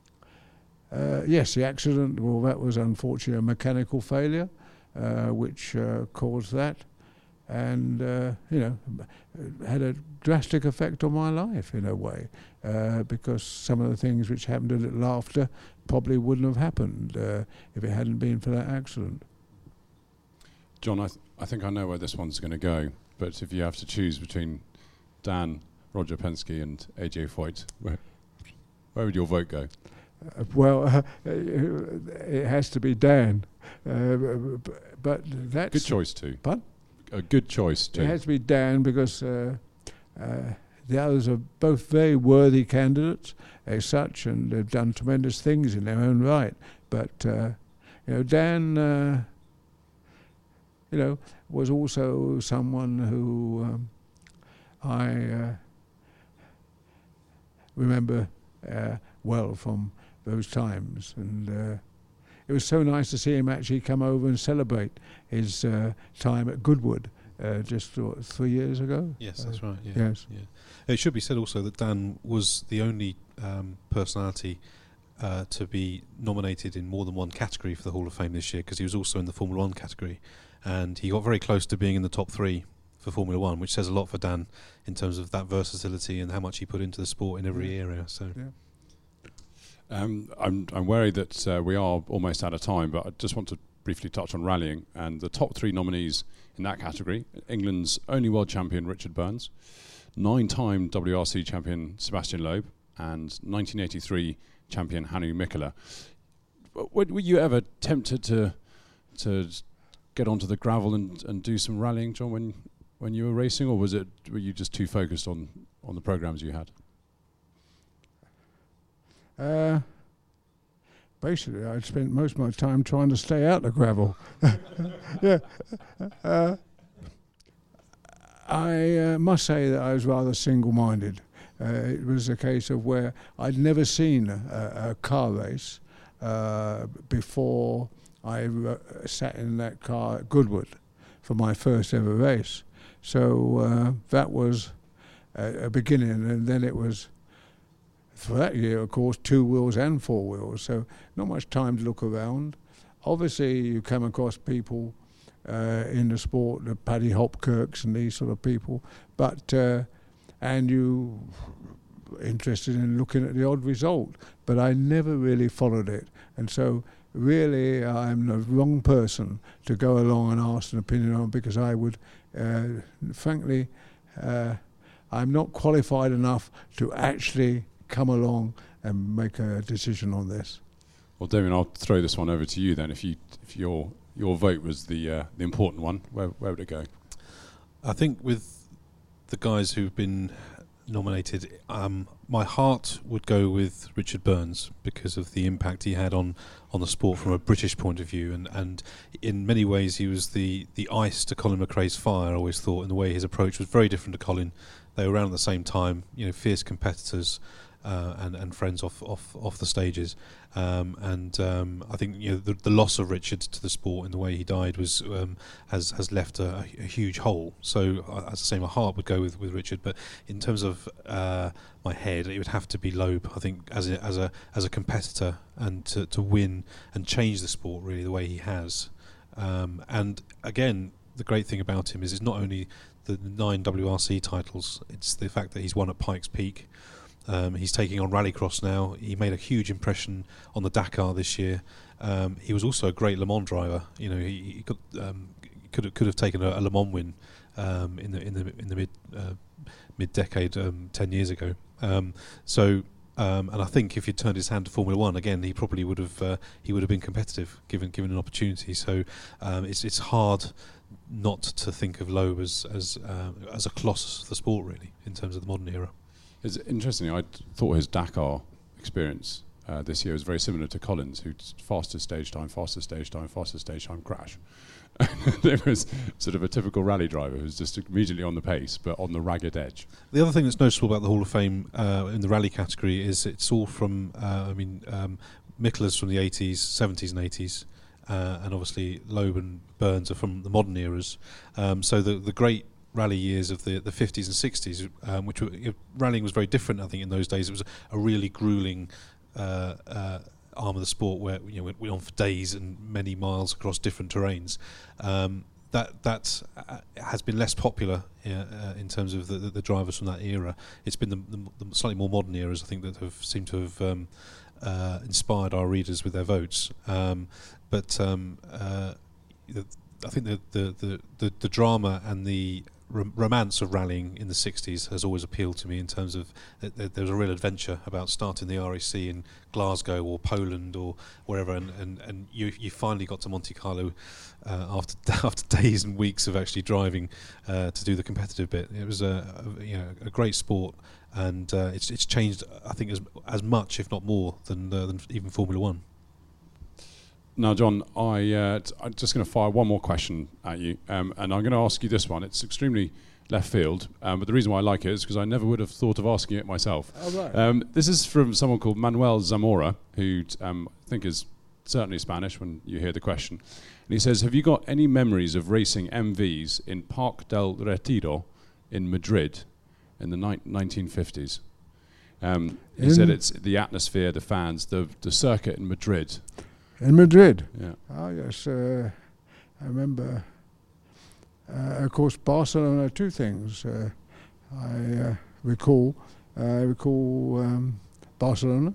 Speaker 3: Uh, yes, the accident, well, that was unfortunately a mechanical failure, uh, which uh, caused that, and, uh, you know, had a drastic effect on my life in a way, uh, because some of the things which happened a little after probably wouldn't have happened uh, if it hadn't been for that accident.
Speaker 2: John, I, th- I think I know where this one's going to go, but if you have to choose between Dan, Roger Penske and A J Foyt, where, where would your vote go?
Speaker 3: Uh, well, uh, it has to be Dan, uh, b- but that's
Speaker 2: Good choice too.
Speaker 3: Pardon?
Speaker 2: A good choice too.
Speaker 3: It has to be Dan because uh, uh, the others are both very worthy candidates as such, and they've done tremendous things in their own right. But uh, you know, Dan, uh, you know, was also someone who um, I uh, remember uh, well from those times, and uh, it was so nice to see him actually come over and celebrate his uh, time at Goodwood uh, just what, three years ago.
Speaker 4: Yes,
Speaker 3: uh,
Speaker 4: that's right. Yeah,
Speaker 3: yes.
Speaker 4: yeah. It should be said also that Dan was the only um, personality uh, to be nominated in more than one category for the Hall of Fame this year, because he was also in the Formula One category, and he got very close to being in the top three for Formula One, which says a lot for Dan in terms of that versatility and how much he put into the sport in every
Speaker 3: Yeah.
Speaker 4: area. So.
Speaker 3: Yeah.
Speaker 2: Um, I'm, I'm worried that uh, we are almost out of time, but I just want to briefly touch on rallying and the top three nominees in that category. England's only world champion, Richard Burns, nine-time W R C champion, Sebastian Loeb, and nineteen eighty-three champion, Hannu Mikkola. Were, were you ever tempted to to get onto the gravel and, and do some rallying, John, when when you were racing, or was it were you just too focused on, on the programs you had?
Speaker 3: Uh, basically, I'd spent most of my time trying to stay out of gravel. yeah. Uh, I uh, must say that I was rather single-minded. Uh, it was a case of where I'd never seen a, a car race uh, before I uh, sat in that car at Goodwood for my first ever race. So uh, that was a, a beginning, and then it was, for that year, of course, two wheels and four wheels, so not much time to look around. Obviously, you come across people uh, in the sport, the Paddy Hopkirks and these sort of people, but uh, and you interested in looking at the odd result, but I never really followed it, and so really I'm the wrong person to go along and ask an opinion on, because I would, uh, frankly, uh, I'm not qualified enough to actually come along and make a decision on this.
Speaker 2: Well, Damien, I'll throw this one over to you then. If you, if your your vote was the uh, the important one, where where would it go?
Speaker 4: I think with the guys who've been nominated, um, my heart would go with Richard Burns because of the impact he had on, on the sport from a British point of view, and, and in many ways he was the, the ice to Colin McRae's fire. I always thought, in the way his approach was very different to Colin. They were around at the same time, you know, fierce competitors. Uh, and, and friends off, off, off the stages, um, and um, I think you know the, the loss of Richard to the sport in the way he died was um, has has left a, a huge hole. So uh, as I say, my heart would go with, with Richard, but in terms of uh, my head, it would have to be Loeb. I think as a as a as a competitor and to, to win and change the sport really the way he has, um, and again the great thing about him is it's not only the nine W R C titles, it's the fact that he's won at Pikes Peak. Um, he's taking on Rallycross now. He made a huge impression on the Dakar this year. Um, he was also a great Le Mans driver. You know, he, he could um, could have, could have taken a, a Le Mans win um, in the in the in the mid uh, mid decade um, ten years ago. Um, so, um, and I think if he turned his hand to Formula One again, he probably would have uh, he would have been competitive given given an opportunity. So, um, it's it's hard not to think of Loeb as as uh, as a colossus of the sport really in terms of the modern era.
Speaker 2: It's interesting. I thought his Dakar experience uh, this year was very similar to Colin's, who's fastest stage time, fastest stage time, fastest stage time, crash. It was sort of a typical rally driver who's just immediately on the pace, but on the ragged edge.
Speaker 4: The other thing that's noticeable about the Hall of Fame uh, in the rally category is it's all from, uh, I mean, um, Mikkela's from the eighties, seventies and eighties, uh, and obviously Loeb and Burns are from the modern eras. Um, so the the great rally years of the the fifties and sixties, um, which were, you know, rallying was very different. I think in those days it was a really grueling uh, uh, arm of the sport where you know we went on for days and many miles across different terrains. Um, that that uh, has been less popular uh, uh, in terms of the, the, the drivers from that era. It's been the, the, the slightly more modern eras, I think, that have seemed to have um, uh, inspired our readers with their votes. Um, but um, uh, the, I think the the, the the the drama and the romance of rallying in the sixties has always appealed to me in terms of th- th- there was a real adventure about starting the R A C in Glasgow or Poland or wherever, and, and, and you you finally got to Monte Carlo uh, after after days and weeks of actually driving uh, to do the competitive bit. It was a, a you know a great sport, and uh, it's it's changed I think as as much if not more than uh, than even Formula One.
Speaker 2: Now, John, I, uh, t- I'm just going to fire one more question at you, um, and I'm going to ask you this one. It's extremely left field, um, but the reason why I like it is because I never would have thought of asking it myself.
Speaker 3: Oh, right.
Speaker 2: Um, this is from someone called Manuel Zamora, who um, I think is certainly Spanish when you hear the question. And he says, have you got any memories of racing M Vs in Parque del Retiro in Madrid in the ni- nineteen fifties? Um, he
Speaker 3: in
Speaker 2: said it's the atmosphere, the fans, the, the circuit in Madrid.
Speaker 3: In Madrid?
Speaker 2: Yeah.
Speaker 3: Oh, yes. Uh, I remember, uh, of course, Barcelona, two things. Uh, I uh, recall, uh, I recall um, Barcelona,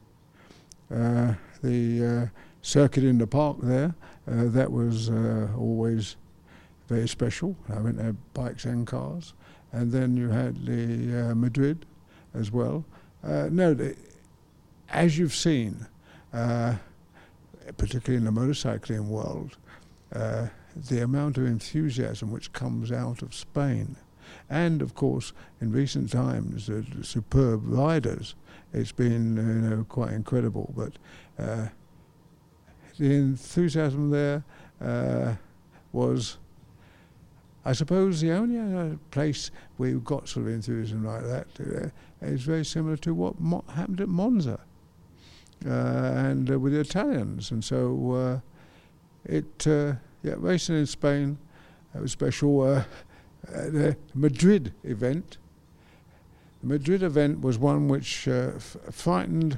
Speaker 3: uh, the uh, circuit in the park there, uh, that was uh, always very special. I went there, bikes and cars. And then you had the uh, Madrid as well. Uh, no, the, as you've seen, uh, particularly in the motorcycling world, uh, the amount of enthusiasm which comes out of Spain. And of course, in recent times, the uh, superb riders, it's been you know, quite incredible. But uh, the enthusiasm there uh, was, I suppose, the only uh, place where you got sort of enthusiasm like that uh, is very similar to what mo- happened at Monza. Uh, and uh, with the Italians, and so uh, it uh, yeah racing in Spain it was special. Uh, uh, the Madrid event, the Madrid event was one which uh, f- frightened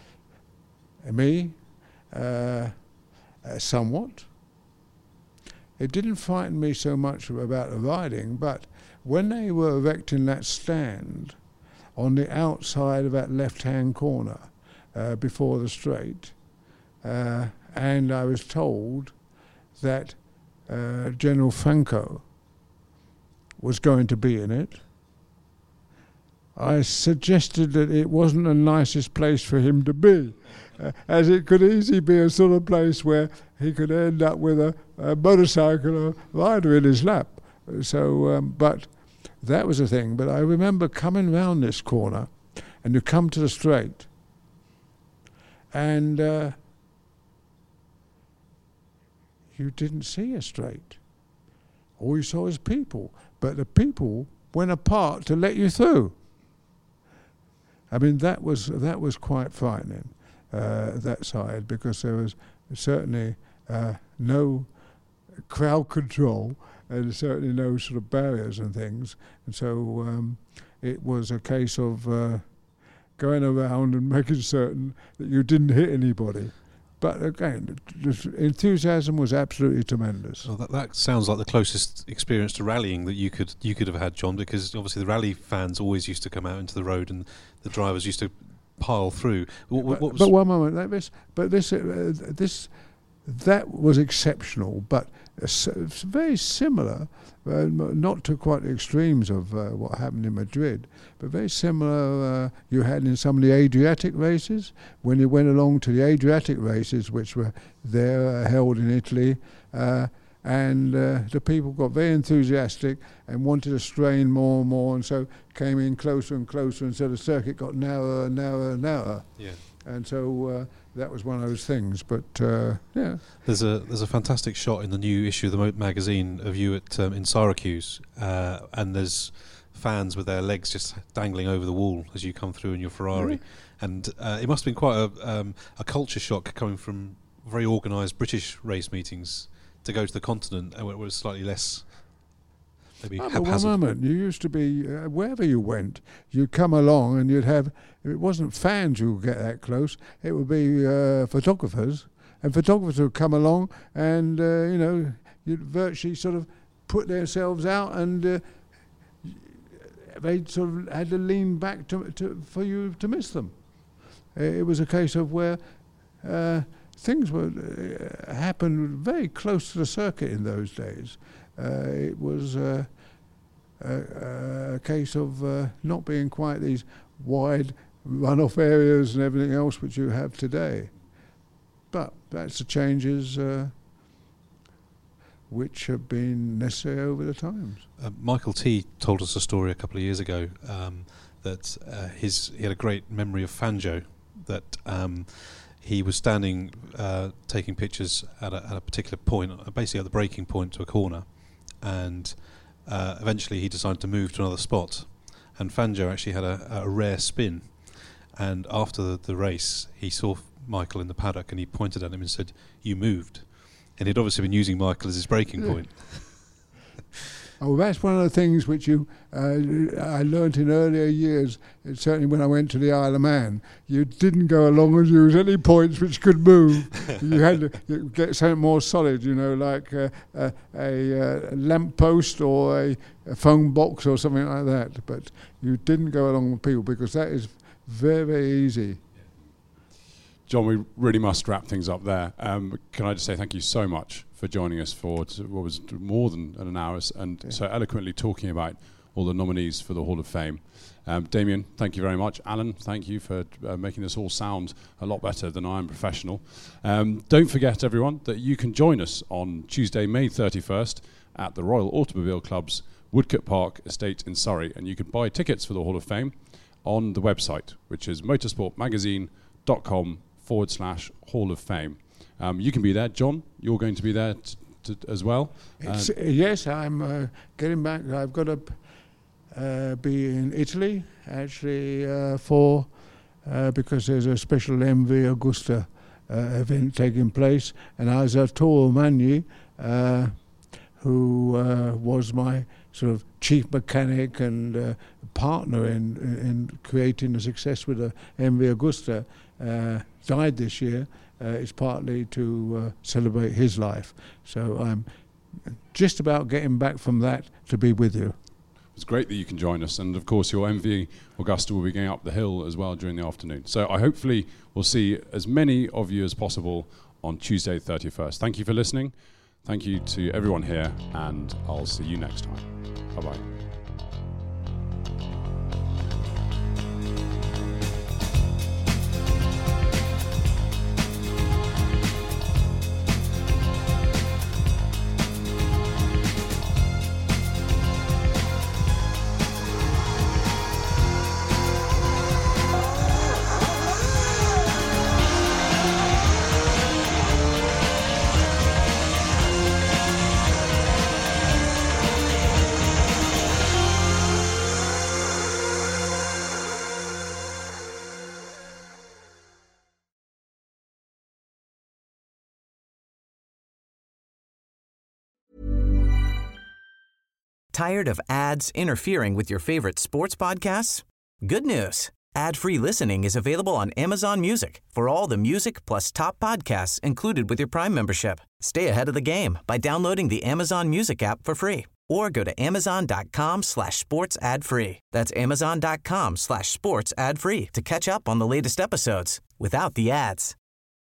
Speaker 3: me uh, uh, somewhat. It didn't frighten me so much about the riding, but when they were erecting that stand on the outside of that left-hand corner. Uh, before the straight, uh, and I was told that uh, General Franco was going to be in it. I suggested that it wasn't the nicest place for him to be, uh, as it could easily be a sort of place where he could end up with a, a motorcycle or rider in his lap. So, um, but that was a thing. But I remember coming round this corner, and you come to the straight, and uh, you didn't see a straight. All you saw was people, but the people went apart to let you through. I mean, that was that was quite frightening, uh, that side, because there was certainly uh, no crowd control and certainly no sort of barriers and things. And so um, it was a case of uh, going around and making certain that you didn't hit anybody. But again, the enthusiasm was absolutely tremendous.
Speaker 4: Well, that, that sounds like the closest experience to rallying that you could you could have had, John, because obviously the rally fans always used to come out into the road and the drivers used to pile through. What,
Speaker 3: but,
Speaker 4: what was
Speaker 3: but one moment, like this, but this, uh, this, that was exceptional, but uh, it's very similar, uh, not to quite the extremes of uh, what happened in Madrid, but very similar uh, you had in some of the Adriatic races, when you went along to the Adriatic races, which were there uh, held in Italy, uh, and uh, the people got very enthusiastic and wanted to strain more and more, and so came in closer and closer, and so the circuit got narrower and narrower and narrower.
Speaker 4: Yeah.
Speaker 3: And so uh, that was one of those things. But uh, yeah,
Speaker 4: there's a there's a fantastic shot in the new issue of the Moat magazine of you at um, in Syracuse, uh, and there's fans with their legs just dangling over the wall as you come through in your Ferrari, yeah. and uh, it must have been quite a um, a culture shock coming from very organised British race meetings to go to the continent, uh, where it was slightly less. Maybe
Speaker 3: oh, one moment, you used to be uh, wherever you went, you'd come along and you'd have. It wasn't fans who would get that close. It would be uh, photographers, and photographers would come along, and uh, you know, you'd virtually sort of put themselves out, and uh, they sort of had to lean back to, to for you to miss them. Uh, it was a case of where uh, things would uh, happen very close to the circuit in those days. Uh, it was uh, a, a case of uh, not being quite these wide runoff areas and everything else which you have today. But that's the changes uh, which have been necessary over the times.
Speaker 4: Uh, Michael T told us a story a couple of years ago um, that uh, his he had a great memory of Fangio, that um, he was standing uh, taking pictures at a, at a particular point, basically at the braking point to a corner, and uh, eventually he decided to move to another spot, and Fangio actually had a, a rare spin, and after the, the race he saw Michael in the paddock and he pointed at him and said, "You moved," and he'd obviously been using Michael as his braking yeah. point.
Speaker 3: Oh, that's one of the things which you uh, I learnt in earlier years, certainly when I went to the Isle of Man. You didn't go along and use any points which could move. You had to you get something more solid, you know, like uh, a, a, a lamp post or a, a phone box or something like that. But you didn't go along with people, because that is very, very easy.
Speaker 2: John, we really must wrap things up there. Um, can I just say thank you so much for joining us for t- what was t- more than an hour, and yeah. so eloquently talking about all the nominees for the Hall of Fame. Um, Damien, thank you very much. Alan, thank you for uh, making this all sound a lot better than I am professional. Um, don't forget, everyone, that you can join us on Tuesday, May thirty-first at the Royal Automobile Club's Woodcote Park Estate in Surrey, and you can buy tickets for the Hall of Fame on the website, which is motorsportmagazine.com forward slash Hall of Fame. Um, you can be there. John, you're going to be there t- t- as well.
Speaker 3: Uh, yes, I'm uh, getting back. I've got to uh, be in Italy, actually, uh, for uh, because there's a special M V Agusta uh, event taking place. And Arturo Magni, uh, who uh, was my sort of chief mechanic and uh, partner in, in creating the success with the M V Agusta, uh, died this year. Uh, it's partly to uh, celebrate his life. So I'm just about getting back from that to be with you.
Speaker 2: It's great that you can join us, and of course your M V Agusta will be going up the hill as well during the afternoon. So I hopefully will see as many of you as possible on Tuesday thirty-first. Thank you for listening. Thank you to everyone here, and I'll see you next time. Bye-bye.
Speaker 6: Tired of ads interfering with your favorite sports podcasts? Good news. Ad-free listening is available on Amazon Music for all the music plus top podcasts included with your Prime membership. Stay ahead of the game by downloading the Amazon Music app for free or go to amazon.com slash sports ad free. That's amazon.com slash sports ad free to catch up on the latest episodes without the ads.